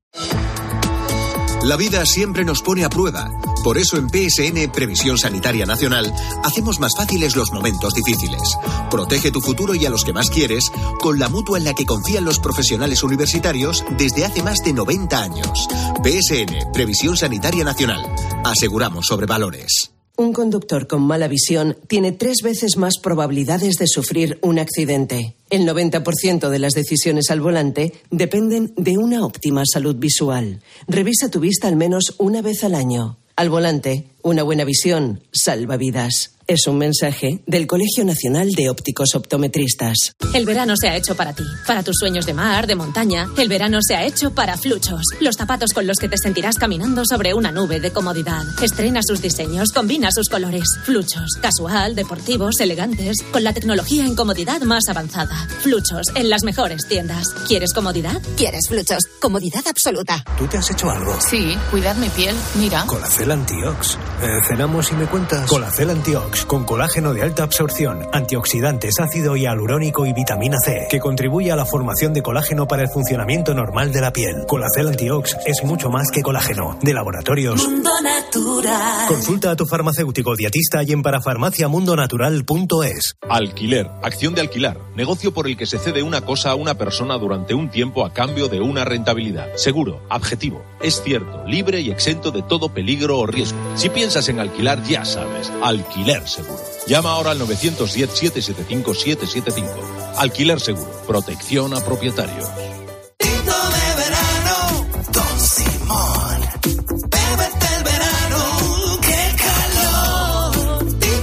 La vida siempre nos pone a prueba. Por eso en PSN, Previsión Sanitaria Nacional, hacemos más fáciles los momentos difíciles. Protege tu futuro y a los que más quieres con la mutua en la que confían los profesionales universitarios desde hace más de 90 años. PSN, Previsión Sanitaria Nacional. Aseguramos sobre valores. Un conductor con mala visión tiene 3 veces más probabilidades de sufrir un accidente. El 90% de las decisiones al volante dependen de una óptima salud visual. Revisa tu vista al menos una vez al año. Al volante, una buena visión salva vidas. Es un mensaje del Colegio Nacional de Ópticos Optometristas. El verano se ha hecho para ti, para tus sueños de mar, de montaña. El verano se ha hecho para Fluchos, los zapatos con los que te sentirás caminando sobre una nube de comodidad. Estrena sus diseños, combina sus colores. Fluchos, casual, deportivos, elegantes, con la tecnología en comodidad más avanzada. Fluchos, en las mejores tiendas. ¿Quieres comodidad? ¿Quieres Fluchos? Comodidad absoluta. ¿Tú te has hecho algo? Sí, cuidar mi piel, mira. Colacel Antiox. ¿Cenamos y me cuentas? Colacel Antiox, con colágeno de alta absorción, antioxidantes, ácido hialurónico y vitamina C, que contribuye a la formación de colágeno para el funcionamiento normal de la piel. Colacel Antiox es mucho más que colágeno. De Laboratorios Mundo Natural. Consulta a tu farmacéutico dietista y en parafarmaciamundonatural.es. Alquiler, acción de alquilar, negocio por el que se cede una cosa a una persona durante un tiempo a cambio de una rentabilidad. Seguro, objetivo, es cierto, libre y exento de todo peligro o riesgo. Si piensas en alquilar, ya sabes, Alquiler Seguro. Llama ahora al 910-775-775. Alquiler Seguro, protección a propietarios. Tinto de verano, Don Simón. Bébete el verano, qué calor. Tinto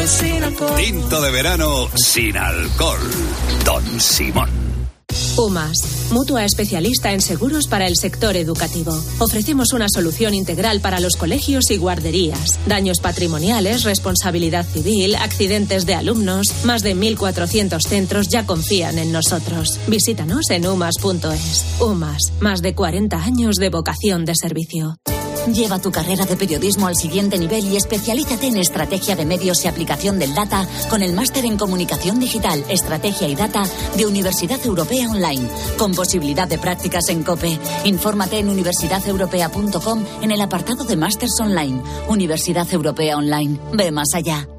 sin alcohol. Tinto de verano sin alcohol. Don Simón. UMAS, mutua especialista en seguros para el sector educativo. Ofrecemos una solución integral para los colegios y guarderías. Daños patrimoniales, responsabilidad civil, accidentes de alumnos. Más de 1.400 centros ya confían en nosotros. Visítanos en umas.es. UMAS, más de 40 años de vocación de servicio. Lleva tu carrera de periodismo al siguiente nivel y especialízate en estrategia de medios y aplicación del data con el máster en comunicación digital, estrategia y data de Universidad Europea Online, con posibilidad de prácticas en COPE. Infórmate en universidadeuropea.com en el apartado de másters online. Universidad Europea Online. Ve más allá.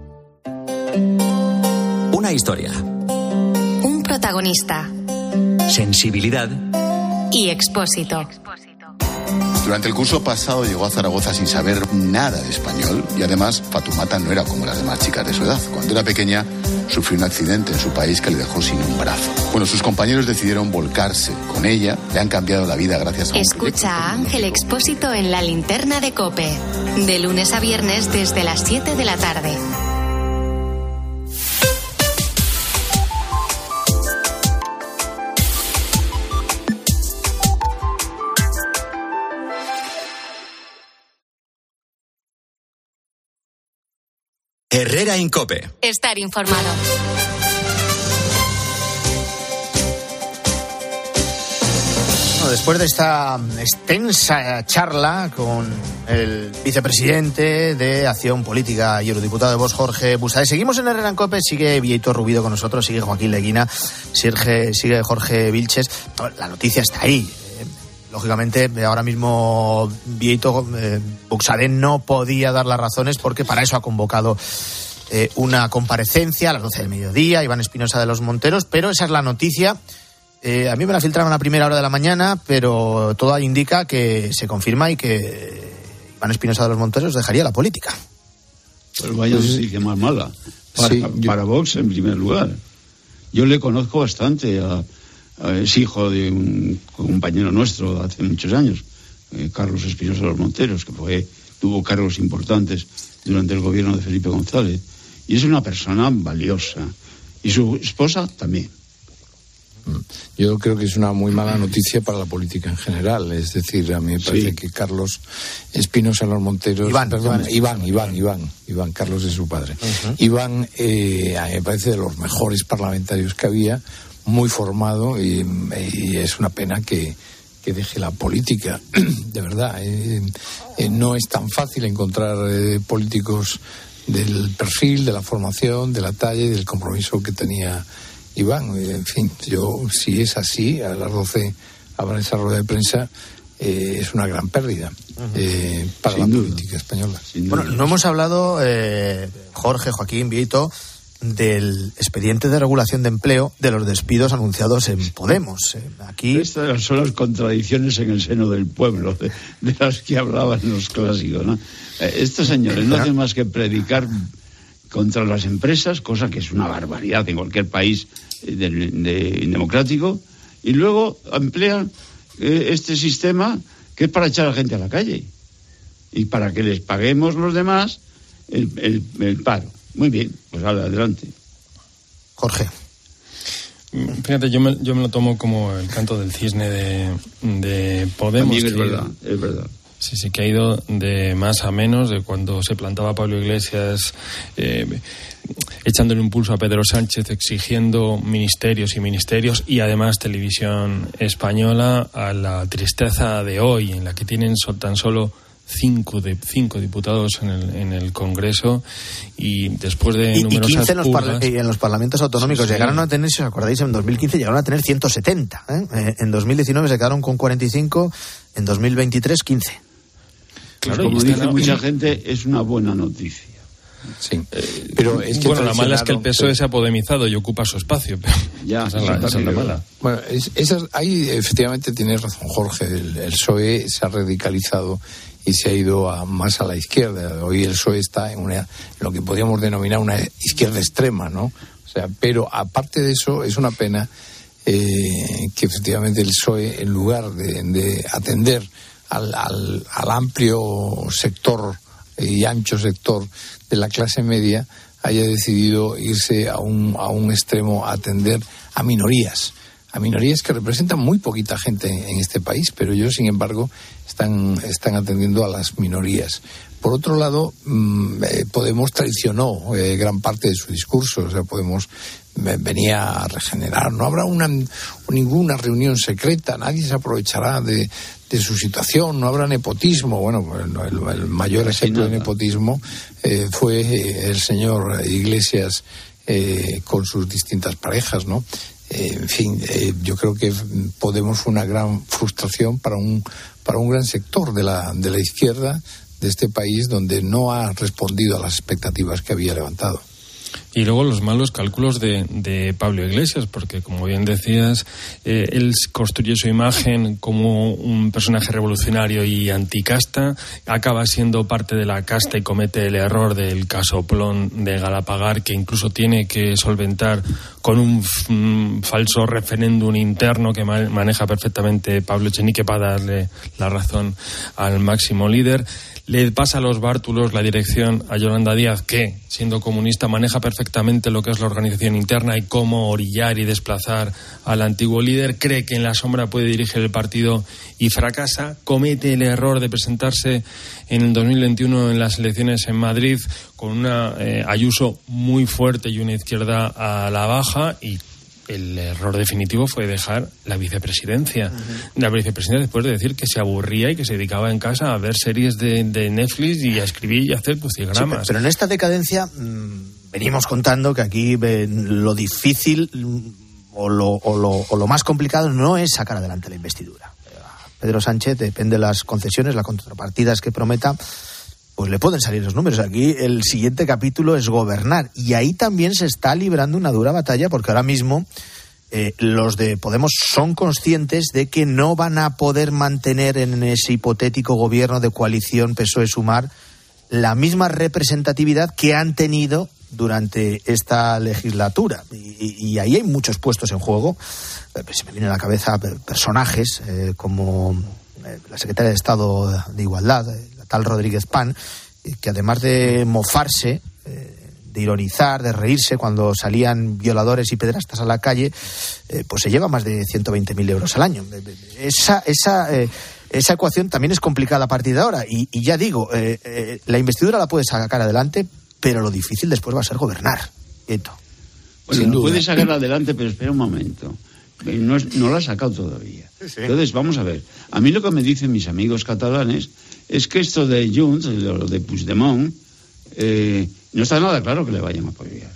Una historia. Un protagonista. Sensibilidad. Y Expósito. Durante el curso pasado llegó a Zaragoza sin saber nada de español y además Fatumata no era como las demás chicas de su edad. Cuando era pequeña sufrió un accidente en su país que le dejó sin un brazo. Bueno, sus compañeros decidieron volcarse con ella, le han cambiado la vida gracias a un Escucha a Ángel Expósito en La Linterna de COPE, de lunes a viernes desde las 7 de la tarde. Herrera en COPE. Estar informado. Bueno, después de esta extensa charla con el vicepresidente de Acción Política y eurodiputado de Vox, Jorge Buxadé, seguimos en Herrera en COPE. Sigue Víctor Rubido con nosotros, sigue Joaquín Leguina, sigue Jorge Vilches. La noticia está ahí. Lógicamente, ahora mismo Víctor Buxadé no podía dar las razones porque para eso ha convocado una comparecencia a las 12 del mediodía, Iván Espinosa de los Monteros, pero esa es la noticia. A mí me la filtraron a la primera hora de la mañana, pero todo indica que se confirma y que Iván Espinosa de los Monteros dejaría la política. Pues vaya noticia más mala. Para Vox, en primer lugar. Yo le conozco bastante es hijo de un compañero nuestro hace muchos años, Carlos Espinosa de los Monteros, que tuvo cargos importantes durante el gobierno de Felipe González, y es una persona valiosa, y su esposa también. Yo creo que es una muy mala noticia para la política en general. Es decir, a mí me parece que Carlos Espinosa de los Monteros... Iván, Carlos es su padre. Uh-huh. Iván, a mí me parece de los mejores parlamentarios que había, muy formado, y es una pena que deje la política. De verdad, no es tan fácil encontrar políticos del perfil, de la formación, de la talla y del compromiso que tenía Iván. En fin, si es así, a las 12 habrá esa rueda de prensa, es una gran pérdida para la política española. Bueno, no hemos hablado, Jorge, Joaquín, Vieito, del expediente de regulación de empleo, de los despidos anunciados en Podemos. Aquí estas son las contradicciones en el seno del pueblo, de las que hablaban los clásicos, ¿no? Estos señores no hacen más que predicar contra las empresas, cosa que es una barbaridad en cualquier país democrático, y luego emplean este sistema que es para echar a la gente a la calle y para que les paguemos los demás el paro. Muy bien, pues adelante. Jorge. Fíjate, yo me lo tomo como el canto del cisne de Podemos. También es verdad. Sí, que ha ido de más a menos, de cuando se plantaba Pablo Iglesias echándole un pulso a Pedro Sánchez, exigiendo ministerios y además televisión española, a la tristeza de hoy, en la que tienen tan solo cinco diputados en el Congreso, y después de numerosas 15 purgas, en los parlamentos autonómicos. Sí. Llegaron a tener, si os acordáis, en 2015 llegaron a tener 170. En 2019 se quedaron con 45, en 2023 15. Claro, como dice mucha gente, es una buena noticia. Sí, pero es que la mala es que el PSOE se ha podemizado y ocupa su espacio. Pero esa es la mala. Bueno, ahí efectivamente tiene razón Jorge. El PSOE se ha radicalizado y se ha ido más a la izquierda. Hoy el PSOE está en lo que podríamos denominar una izquierda extrema, ¿no? O sea, pero aparte de eso, es una pena que efectivamente el PSOE, en lugar de atender al amplio sector y ancho sector de la clase media, haya decidido irse a un extremo a atender a minorías que representan muy poquita gente en este país, pero ellos, sin embargo, están atendiendo a las minorías. Por otro lado, Podemos traicionó gran parte de su discurso. O sea, Podemos venía a regenerar. No habrá ninguna reunión secreta, nadie se aprovechará de su situación, no habrá nepotismo. Bueno, el mayor ejemplo de nepotismo fue el señor Iglesias con sus distintas parejas, ¿no? En fin, yo creo que Podemos fue una gran frustración para un gran sector de la izquierda de este país, donde no ha respondido a las expectativas que había levantado. Y luego los malos cálculos de Pablo Iglesias, porque, como bien decías, él construye su imagen como un personaje revolucionario y anticasta, acaba siendo parte de la casta y comete el error del casoplón de Galapagar, que incluso tiene que solventar con un falso referéndum interno que maneja perfectamente Pablo Echenique para darle la razón al máximo líder. Le pasa a los bártulos la dirección a Yolanda Díaz, que, siendo comunista, maneja perfectamente lo que es la organización interna y cómo orillar y desplazar al antiguo líder. Cree que en la sombra puede dirigir el partido y fracasa. Comete el error de presentarse en el 2021 en las elecciones en Madrid con una Ayuso muy fuerte y una izquierda a la baja, y el error definitivo fue dejar la vicepresidencia. La vicepresidencia, después de decir que se aburría y que se dedicaba en casa a ver series de Netflix y a escribir y a hacer crucigramas. Sí, pero en esta decadencia venimos contando que aquí lo difícil o lo más complicado no es sacar adelante la investidura. Pedro Sánchez, depende de las concesiones, las contrapartidas que prometa, pues le pueden salir los números. Aquí el siguiente capítulo es gobernar, y ahí también se está librando una dura batalla, porque ahora mismo los de Podemos son conscientes de que no van a poder mantener en ese hipotético gobierno de coalición PSOE-Sumar la misma representatividad que han tenido durante esta legislatura, y ahí hay muchos puestos en juego. Se me viene a la cabeza personajes como la secretaria de Estado de Igualdad, tal Rodríguez Pan, que además de mofarse, de ironizar, de reírse cuando salían violadores y pederastas a la calle, pues se lleva más de 120.000 euros al año. Esa ecuación también es complicada a partir de ahora, y ya digo, la investidura la puede sacar adelante, pero lo difícil después va a ser gobernar. Bueno, lo puede sacar adelante, pero espera un momento. No lo ha sacado todavía. Sí. Entonces, vamos a ver. A mí lo que me dicen mis amigos catalanes es que esto de Junts, lo de Puigdemont, no está nada claro que le vayan a apoyar.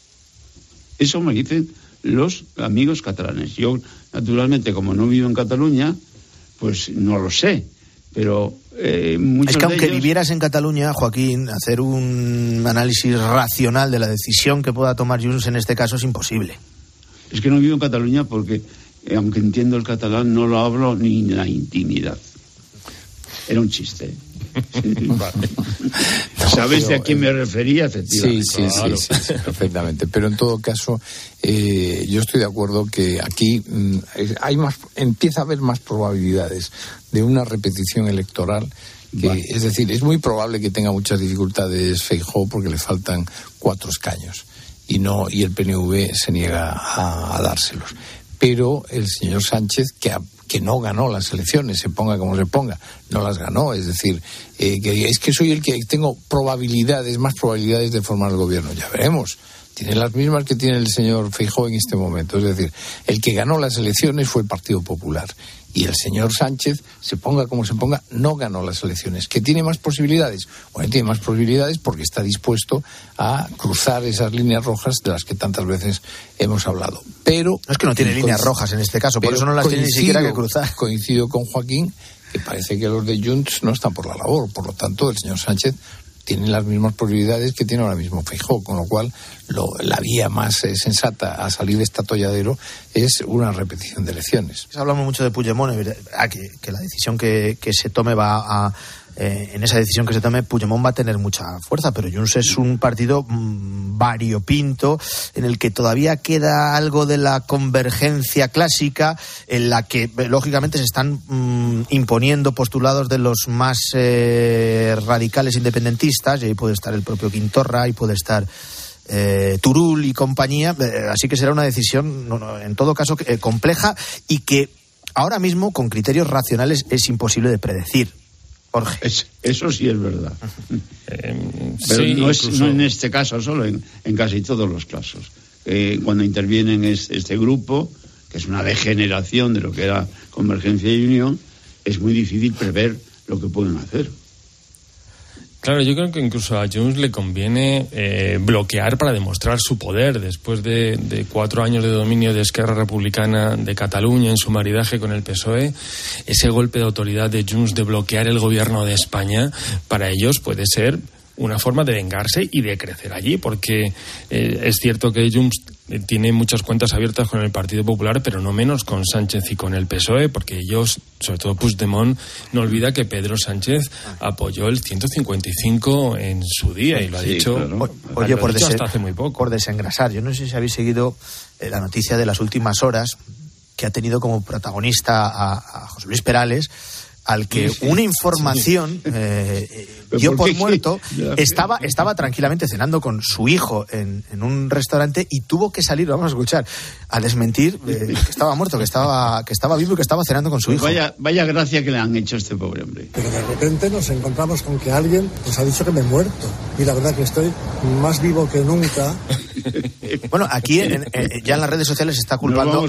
Eso me dicen los amigos catalanes. Yo, naturalmente, como no vivo en Cataluña, pues no lo sé. Pero es que aunque vivieras en Cataluña, Joaquín, hacer un análisis racional de la decisión que pueda tomar Junts en este caso es imposible. Es que no vivo en Cataluña porque, aunque entiendo el catalán, no lo hablo ni en la intimidad. Era un chiste. Vale. ¿Sabes de a quién me refería? Efectivamente. Sí, perfectamente. Pero en todo caso, yo estoy de acuerdo que aquí empieza a haber más probabilidades de una repetición electoral. Es decir, es muy probable que tenga muchas dificultades Feijóo porque le faltan 4 escaños. Y el PNV se niega a dárselos. Pero el señor Sánchez, que no ganó las elecciones, se ponga como se ponga, no las ganó, es decir, que es que soy el que tengo más probabilidades de formar el gobierno. Ya veremos. Tiene las mismas que tiene el señor Feijóo en este momento. Es decir, el que ganó las elecciones fue el Partido Popular. Y el señor Sánchez, se ponga como se ponga, no ganó las elecciones. ¿Que tiene más posibilidades? Bueno, tiene más posibilidades porque está dispuesto a cruzar esas líneas rojas de las que tantas veces hemos hablado. Pero no es que no tiene líneas rojas en este caso, por eso no las tiene ni siquiera que cruzar. Coincido con Joaquín, que parece que los de Junts no están por la labor. Por lo tanto, el señor Sánchez tiene las mismas posibilidades que tiene ahora mismo Feijóo, con lo cual la vía más sensata a salir de este atolladero es una repetición de elecciones. Hablamos mucho de Puigdemont, que la decisión que se tome en esa decisión que se tome, Puigdemont va a tener mucha fuerza, pero Junts es un partido variopinto en el que todavía queda algo de la convergencia clásica, en la que lógicamente se están imponiendo postulados de los más radicales independentistas, y ahí puede estar el propio Quintorra, y puede estar Turull y compañía, así que será una decisión, en todo caso, compleja y que ahora mismo, con criterios racionales, es imposible de predecir. Jorge. Eso sí es verdad. Pero sí, no incluso... en este caso solo, en casi todos los casos. Cuando intervienen este grupo, que es una degeneración de lo que era Convergencia y Unión, es muy difícil prever lo que pueden hacer. Claro, yo creo que incluso a Junts le conviene bloquear para demostrar su poder después de 4 años de dominio de Esquerra Republicana de Cataluña en su maridaje con el PSOE. Ese golpe de autoridad de Junts de bloquear el gobierno de España, para ellos puede ser una forma de vengarse y de crecer allí, porque es cierto que Junts tiene muchas cuentas abiertas con el Partido Popular, pero no menos con Sánchez y con el PSOE, porque ellos, sobre todo Puigdemont, no olvida que Pedro Sánchez apoyó el 155 en su día y lo ha dicho, claro. Oye, hasta hace muy poco. Por desengrasar, yo no sé si habéis seguido la noticia de las últimas horas, que ha tenido como protagonista a José Luis Perales, al que una información dio por muerto. Estaba tranquilamente cenando con su hijo en un restaurante y tuvo que salir, vamos a escuchar, a desmentir que estaba muerto, que estaba vivo y que estaba cenando con su hijo. Vaya gracia que le han hecho a este pobre hombre. Pero de repente nos encontramos con que alguien nos ha dicho que me he muerto. Y la verdad que estoy más vivo que nunca. Bueno, aquí ya en las redes sociales se está culpando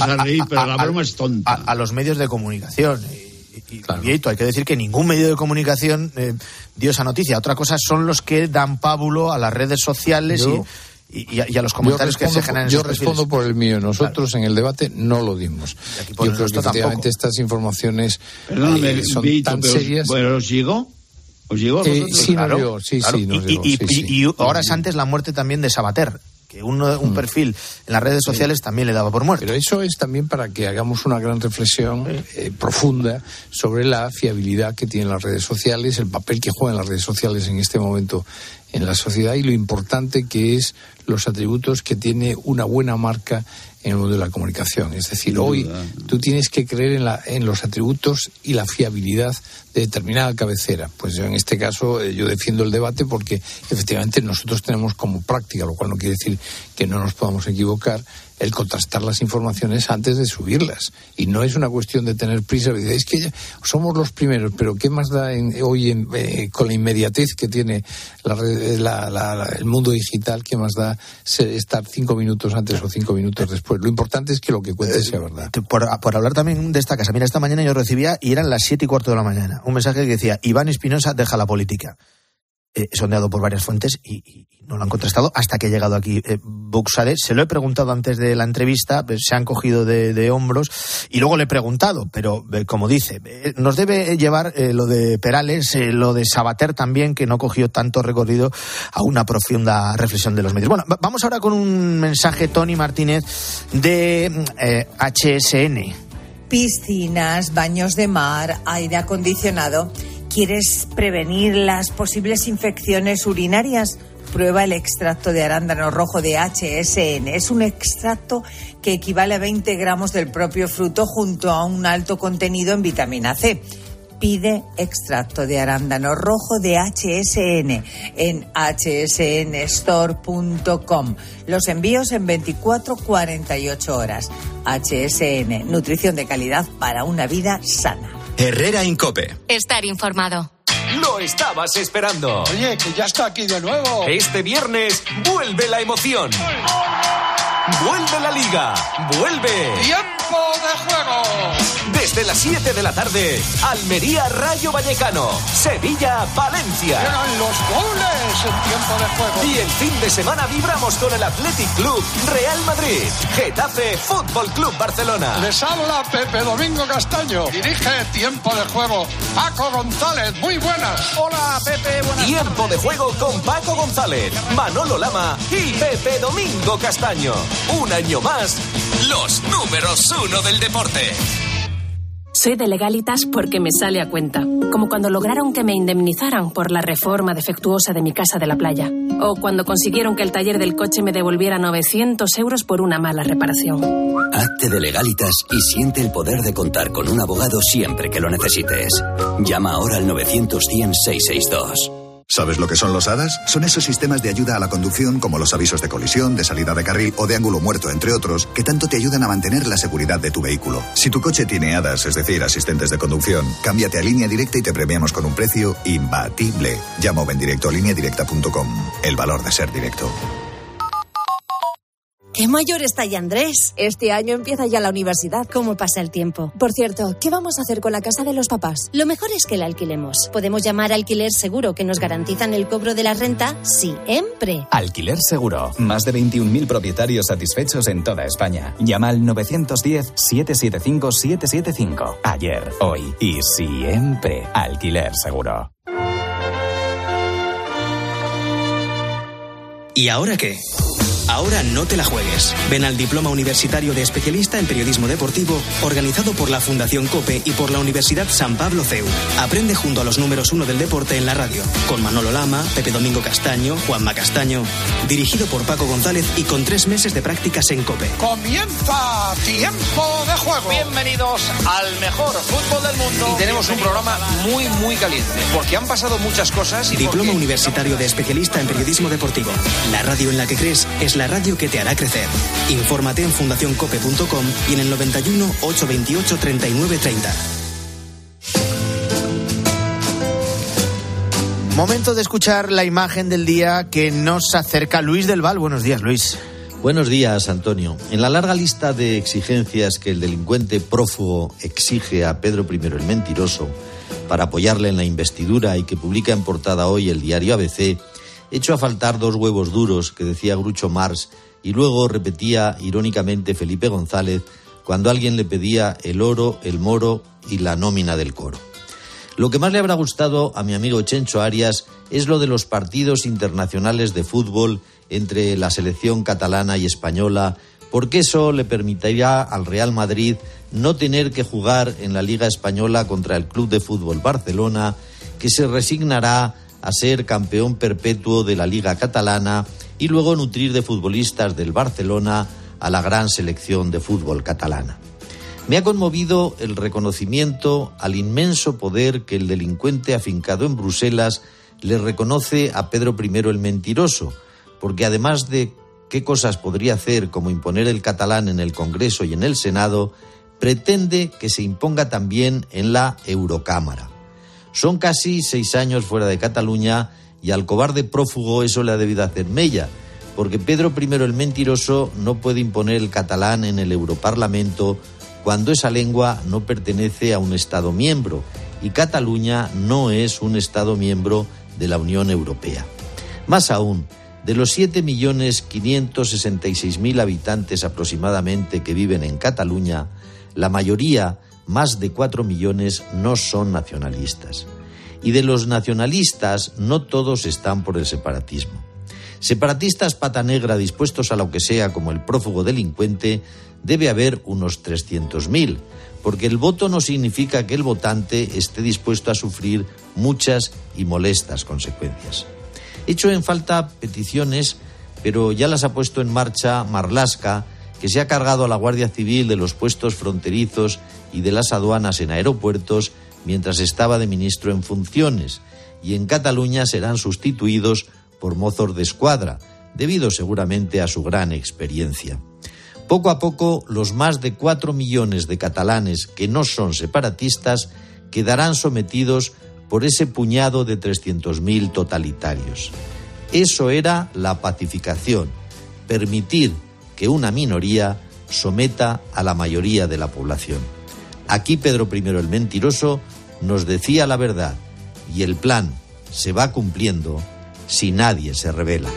a los medios de comunicación. Y claro, hay que decir que ningún medio de comunicación dio esa noticia. Otra cosa son los que dan pábulo a las redes sociales y a los comentarios que se generan en Yo respondo por el mío. Nosotros en el debate no lo dimos. Yo creo que efectivamente estas informaciones son tan serias. Bueno, ¿os llegó? ¿Os llegó a vosotros? Sí, claro, nos llegó. Sí, nos llegó. Y horas antes la muerte también de Sabater, que un perfil en las redes sociales también le daba por muerto. Pero eso es también para que hagamos una gran reflexión profunda sobre la fiabilidad que tienen las redes sociales, el papel que juegan las redes sociales en este momento en la sociedad y lo importante que es los atributos que tiene una buena marca en el mundo de la comunicación. Es decir, hoy tú tienes que creer en los atributos y la fiabilidad de determinada cabecera. Pues yo en este caso yo defiendo el debate porque efectivamente nosotros tenemos como práctica, lo cual no quiere decir que no nos podamos equivocar, el contrastar las informaciones antes de subirlas. Y no es una cuestión de tener prisa. Es que ya somos los primeros, pero ¿qué más da hoy con la inmediatez que tiene el mundo digital? ¿Qué más da estar 5 minutos antes o 5 minutos después? Lo importante es que lo que cuentes sea verdad. Por hablar también de esta casa. Mira, esta mañana yo recibía, y eran las 7:15 de la mañana, un mensaje que decía: Iván Espinosa deja la política. Sondeado por varias fuentes y no lo han contestado hasta que ha llegado aquí Buxade. Se lo he preguntado antes de la entrevista, se han cogido de hombros y luego le he preguntado, pero como dice, nos debe llevar lo de Perales, lo de Sabater también, que no cogió tanto recorrido, a una profunda reflexión de los medios. Bueno, vamos ahora con un mensaje, Tony Martínez, de HSN. Piscinas, baños de mar, aire acondicionado. ¿Quieres prevenir las posibles infecciones urinarias? Prueba el extracto de arándano rojo de HSN. Es un extracto que equivale a 20 gramos del propio fruto junto a un alto contenido en vitamina C. Pide extracto de arándano rojo de HSN en hsnstore.com. Los envíos en 24-48 horas. HSN, nutrición de calidad para una vida sana. Herrera Incope. Estar informado. Lo estabas esperando. Oye, que ya está aquí de nuevo. Este viernes vuelve la emoción. Vuelve la Liga. Vuelve. ¡Tiempo de juego! Desde las 7 de la tarde, Almería Rayo Vallecano, Sevilla Valencia. Llegan los goles en tiempo de juego. Y el fin de semana vibramos con el Athletic Club Real Madrid, Getafe Fútbol Club Barcelona. Les habla Pepe Domingo Castaño. Dirige Tiempo de Juego Paco González. Muy buenas. Hola Pepe, buenas. Tiempo de Juego con Paco González, Manolo Lama y Pepe Domingo Castaño. Un año más, los números 1 del deporte. Soy de Legalitas porque me sale a cuenta. Como cuando lograron que me indemnizaran por la reforma defectuosa de mi casa de la playa. O cuando consiguieron que el taller del coche me devolviera 900 euros por una mala reparación. Hazte de Legalitas y siente el poder de contar con un abogado siempre que lo necesites. Llama ahora al 900 100 662. ¿Sabes lo que son los ADAS? Son esos sistemas de ayuda a la conducción como los avisos de colisión, de salida de carril o de ángulo muerto, entre otros, que tanto te ayudan a mantener la seguridad de tu vehículo. Si tu coche tiene ADAS, es decir, asistentes de conducción, cámbiate a Línea Directa y te premiamos con un precio imbatible. Llama o ven directo a lineadirecta.com. El valor de ser directo. ¡Qué mayor está ya Andrés! Este año empieza ya la universidad. ¿Cómo pasa el tiempo? Por cierto, ¿qué vamos a hacer con la casa de los papás? Lo mejor es que la alquilemos. Podemos llamar a Alquiler Seguro, que nos garantizan el cobro de la renta siempre. Alquiler Seguro. Más de 21.000 propietarios satisfechos en toda España. Llama al 910-775-775. Ayer, hoy y siempre. Alquiler Seguro. ¿Y ahora qué? Ahora no te la juegues. Ven al Diploma Universitario de Especialista en Periodismo Deportivo, organizado por la Fundación COPE y por la Universidad San Pablo CEU. Aprende junto a los números 1 del deporte en la radio, con Manolo Lama, Pepe Domingo Castaño, Juanma Castaño. Dirigido por Paco González y con 3 meses de prácticas en COPE. ¡Comienza Tiempo de Juego! Bienvenidos al mejor fútbol del mundo. Y tenemos un programa muy, muy caliente, porque han pasado muchas cosas. Diploma Universitario de Especialista en Periodismo Deportivo. La radio en la que crees es la radio que te hará crecer. Infórmate en fundacioncope.com y en el 91 828 3930. Momento de escuchar la imagen del día que nos acerca Luis del Val. Buenos días, Luis. Buenos días, Antonio. En la larga lista de exigencias que el delincuente prófugo exige a Pedro I el Mentiroso para apoyarle en la investidura y que publica en portada hoy el diario ABC, hecho a faltar 2 huevos duros que decía Groucho Marx y luego repetía irónicamente Felipe González cuando alguien le pedía el oro, el moro y la nómina del coro. Lo que más le habrá gustado a mi amigo Chencho Arias es lo de los partidos internacionales de fútbol entre la selección catalana y española, porque eso le permitirá al Real Madrid no tener que jugar en la Liga Española contra el Club de Fútbol Barcelona, que se resignará a ser campeón perpetuo de la Liga Catalana y luego nutrir de futbolistas del Barcelona a la gran selección de fútbol catalana. Me ha conmovido el reconocimiento al inmenso poder que el delincuente afincado en Bruselas le reconoce a Pedro I el Mentiroso, porque además de qué cosas podría hacer como imponer el catalán en el Congreso y en el Senado, pretende que se imponga también en la Eurocámara. Son casi 6 años fuera de Cataluña y al cobarde prófugo eso le ha debido hacer mella, porque Pedro I el Mentiroso no puede imponer el catalán en el Europarlamento cuando esa lengua no pertenece a un Estado miembro y Cataluña no es un Estado miembro de la Unión Europea. Más aún, de los 7.566.000 habitantes aproximadamente que viven en Cataluña, la mayoría, más de 4 millones, no son nacionalistas. Y de los nacionalistas, no todos están por el separatismo. Separatistas pata negra dispuestos a lo que sea como el prófugo delincuente, debe haber unos 300.000, porque el voto no significa que el votante esté dispuesto a sufrir muchas y molestas consecuencias. Echo en falta peticiones, pero ya las ha puesto en marcha Marlaska, que se ha cargado a la Guardia Civil de los puestos fronterizos y de las aduanas en aeropuertos mientras estaba de ministro en funciones, y en Cataluña serán sustituidos por mozos de escuadra, debido seguramente a su gran experiencia. Poco a poco, los más de 4 millones de catalanes que no son separatistas quedarán sometidos por ese puñado de 300.000 totalitarios. Eso era la pacificación, permitir que una minoría someta a la mayoría de la población. Aquí Pedro I el Mentiroso nos decía la verdad y el plan se va cumpliendo si nadie se rebela.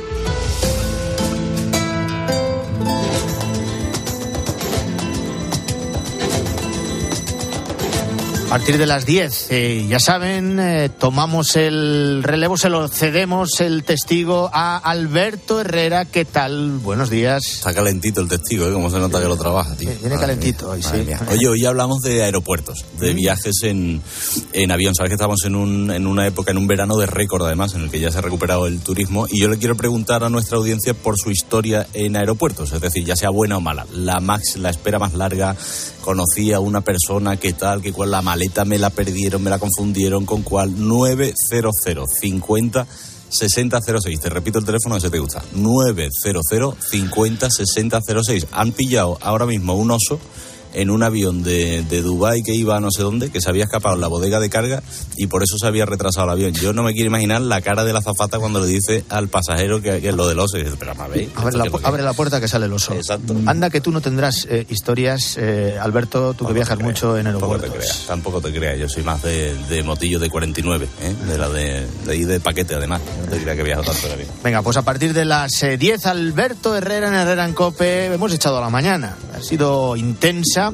A partir de las 10, ya saben, tomamos el relevo, se lo cedemos el testigo a Alberto Herrera. ¿Qué tal? Buenos días. Está calentito el testigo, ¿eh? Como se nota que lo trabaja, tío. Viene calentito hoy, sí. Oye, hoy hablamos de aeropuertos, de viajes en avión. Sabes que estamos en una época, en un verano de récord, además, en el que ya se ha recuperado el turismo. Y yo le quiero preguntar a nuestra audiencia por su historia en aeropuertos. Es decir, ya sea buena o mala. La espera más larga, conocía a una persona, qué tal, qué cuál, la maleta maleta me la perdieron, me la confundieron con cuál. 900 50 60 06. Te repito el teléfono, si te gusta. 900 50 60 06. Han pillado ahora mismo un oso en un avión de Dubái que iba a no sé dónde, que se había escapado en la bodega de carga y por eso se había retrasado el avión. Yo no me quiero imaginar la cara de la azafata cuando le dice al pasajero que es lo del oso. Y dice, pero abre la puerta que sale el oso. Exacto. Anda que tú no tendrás historias, Alberto, tú que viajas mucho en aeropuertos. Tampoco te creas, yo soy más de motillo de 49, de la de ir de paquete además. No te creas que viajo tanto en avión. Venga, pues a partir de las 10, Alberto Herrera en Herrera en COPE. Hemos echado a la mañana. Ha sido intensa.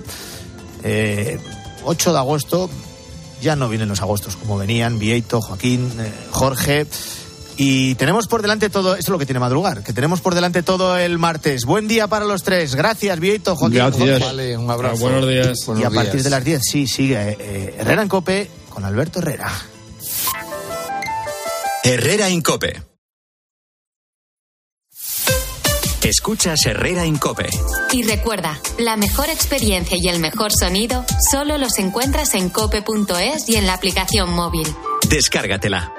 8 de agosto, ya no vienen los agostos como venían, Vieito, Joaquín, Jorge, y tenemos por delante todo, esto es lo que tiene madrugar, que tenemos por delante todo el martes. Buen día para los tres, gracias Vieito, Joaquín. Gracias. Jorge. Vale, un abrazo. Buenos días. Y a partir de las 10, sí, sigue Herrera en COPE con Alberto Herrera. Herrera en COPE. Escuchas Herrera en COPE. Y recuerda, la mejor experiencia y el mejor sonido solo los encuentras en cope.es y en la aplicación móvil. Descárgatela.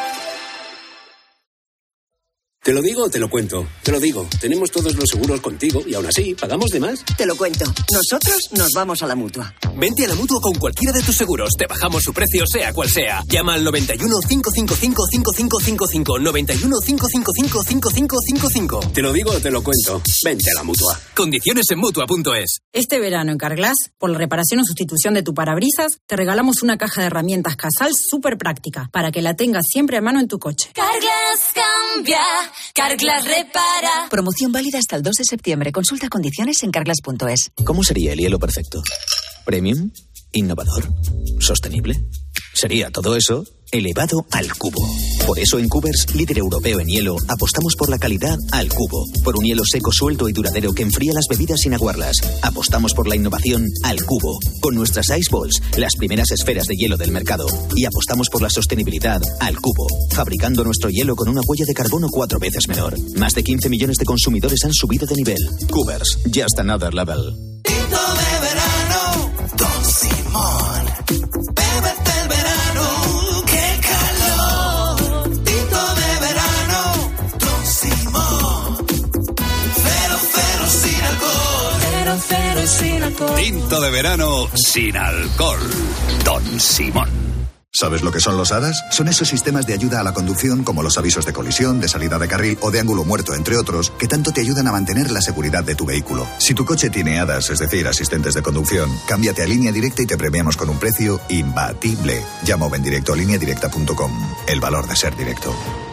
¿Te lo digo o te lo cuento? Te lo digo. Tenemos todos los seguros contigo y aún así, ¿pagamos de más? Te lo cuento. Nosotros nos vamos a la Mutua. Vente a la Mutua con cualquiera de tus seguros. Te bajamos su precio, sea cual sea. Llama al 91 555 5555. 91 555 5555. Te lo digo o te lo cuento. Vente a la Mutua. Condiciones en Mutua.es. Este verano en Carglass, por la reparación o sustitución de tu parabrisas, te regalamos una caja de herramientas Casal súper práctica para que la tengas siempre a mano en tu coche. Carglass cambia. Carglass repara. Promoción válida hasta el 2 de septiembre. Consulta condiciones en carglass.es. ¿Cómo sería el hielo perfecto? ¿Premium? ¿Innovador? ¿Sostenible? Sería todo eso elevado al cubo. Por eso en Cubers, líder europeo en hielo, apostamos por la calidad al cubo. Por un hielo seco, suelto y duradero que enfría las bebidas sin aguarlas. Apostamos por la innovación al cubo. Con nuestras Ice Balls, las primeras esferas de hielo del mercado. Y apostamos por la sostenibilidad al cubo. Fabricando nuestro hielo con una huella de carbono 4 veces menor. Más de 15 millones de consumidores han subido de nivel. Cubers, just another level. Tinto de verano, Don Simón. Bébete el verano, qué calor. Tinto de verano, Don Simón. Cero sin alcohol. Cero sin alcohol. Tinto de verano sin alcohol. Don Simón. ¿Sabes lo que son los ADAS? Son esos sistemas de ayuda a la conducción como los avisos de colisión, de salida de carril o de ángulo muerto, entre otros, que tanto te ayudan a mantener la seguridad de tu vehículo. Si tu coche tiene ADAS, es decir, asistentes de conducción, cámbiate a Línea Directa y te premiamos con un precio imbatible. Llama o ven directo a lineadirecta.com. El valor de ser directo.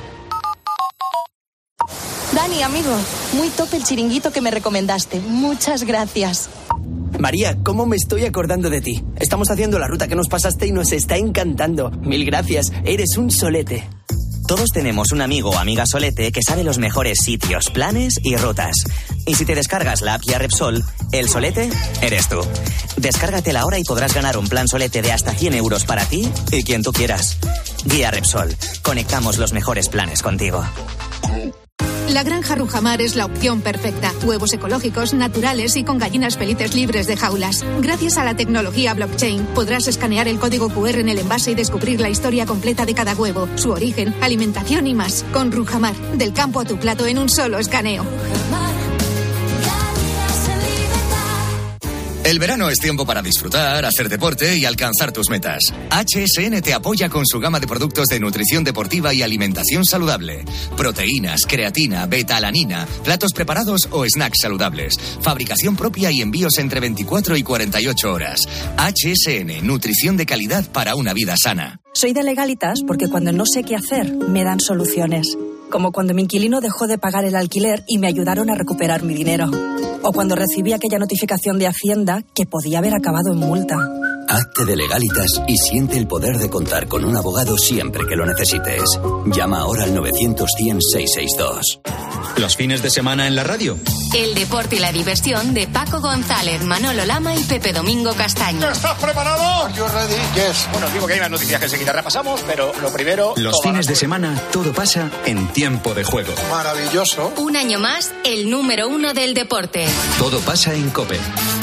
Dani, amigo, muy top el chiringuito que me recomendaste. Muchas gracias. María, ¿cómo me estoy acordando de ti? Estamos haciendo la ruta que nos pasaste y nos está encantando. Mil gracias, eres un solete. Todos tenemos un amigo o amiga solete que sabe los mejores sitios, planes y rutas. Y si te descargas la app Guía Repsol, el solete eres tú. Descárgatela ahora y podrás ganar un plan solete de hasta 100 euros para ti y quien tú quieras. Guía Repsol. Conectamos los mejores planes contigo. La granja Rujamar es la opción perfecta. Huevos ecológicos, naturales y con gallinas felices libres de jaulas. Gracias a la tecnología blockchain, podrás escanear el código QR en el envase y descubrir la historia completa de cada huevo, su origen, alimentación y más. Con Rujamar, del campo a tu plato en un solo escaneo. El verano es tiempo para disfrutar, hacer deporte y alcanzar tus metas. HSN te apoya con su gama de productos de nutrición deportiva y alimentación saludable. Proteínas, creatina, beta-alanina, platos preparados o snacks saludables. Fabricación propia y envíos entre 24 y 48 horas. HSN, nutrición de calidad para una vida sana. Soy de Legalitas porque cuando no sé qué hacer, me dan soluciones. Como cuando mi inquilino dejó de pagar el alquiler y me ayudaron a recuperar mi dinero. O cuando recibí aquella notificación de Hacienda que podía haber acabado en multa. Hazte de Legalitas y siente el poder de contar con un abogado siempre que lo necesites. Llama ahora al 900-100-662. Los fines de semana en la radio. El deporte y la diversión de Paco González, Manolo Lama y Pepe Domingo Castaño. ¿Estás preparado? Are you ready? Yes. Bueno, os digo que hay unas noticias que enseguida repasamos, pero lo primero... Los fines de semana, todo pasa en tiempo de juego. Maravilloso. Un año más, el número 1 del deporte. Todo pasa en COPE.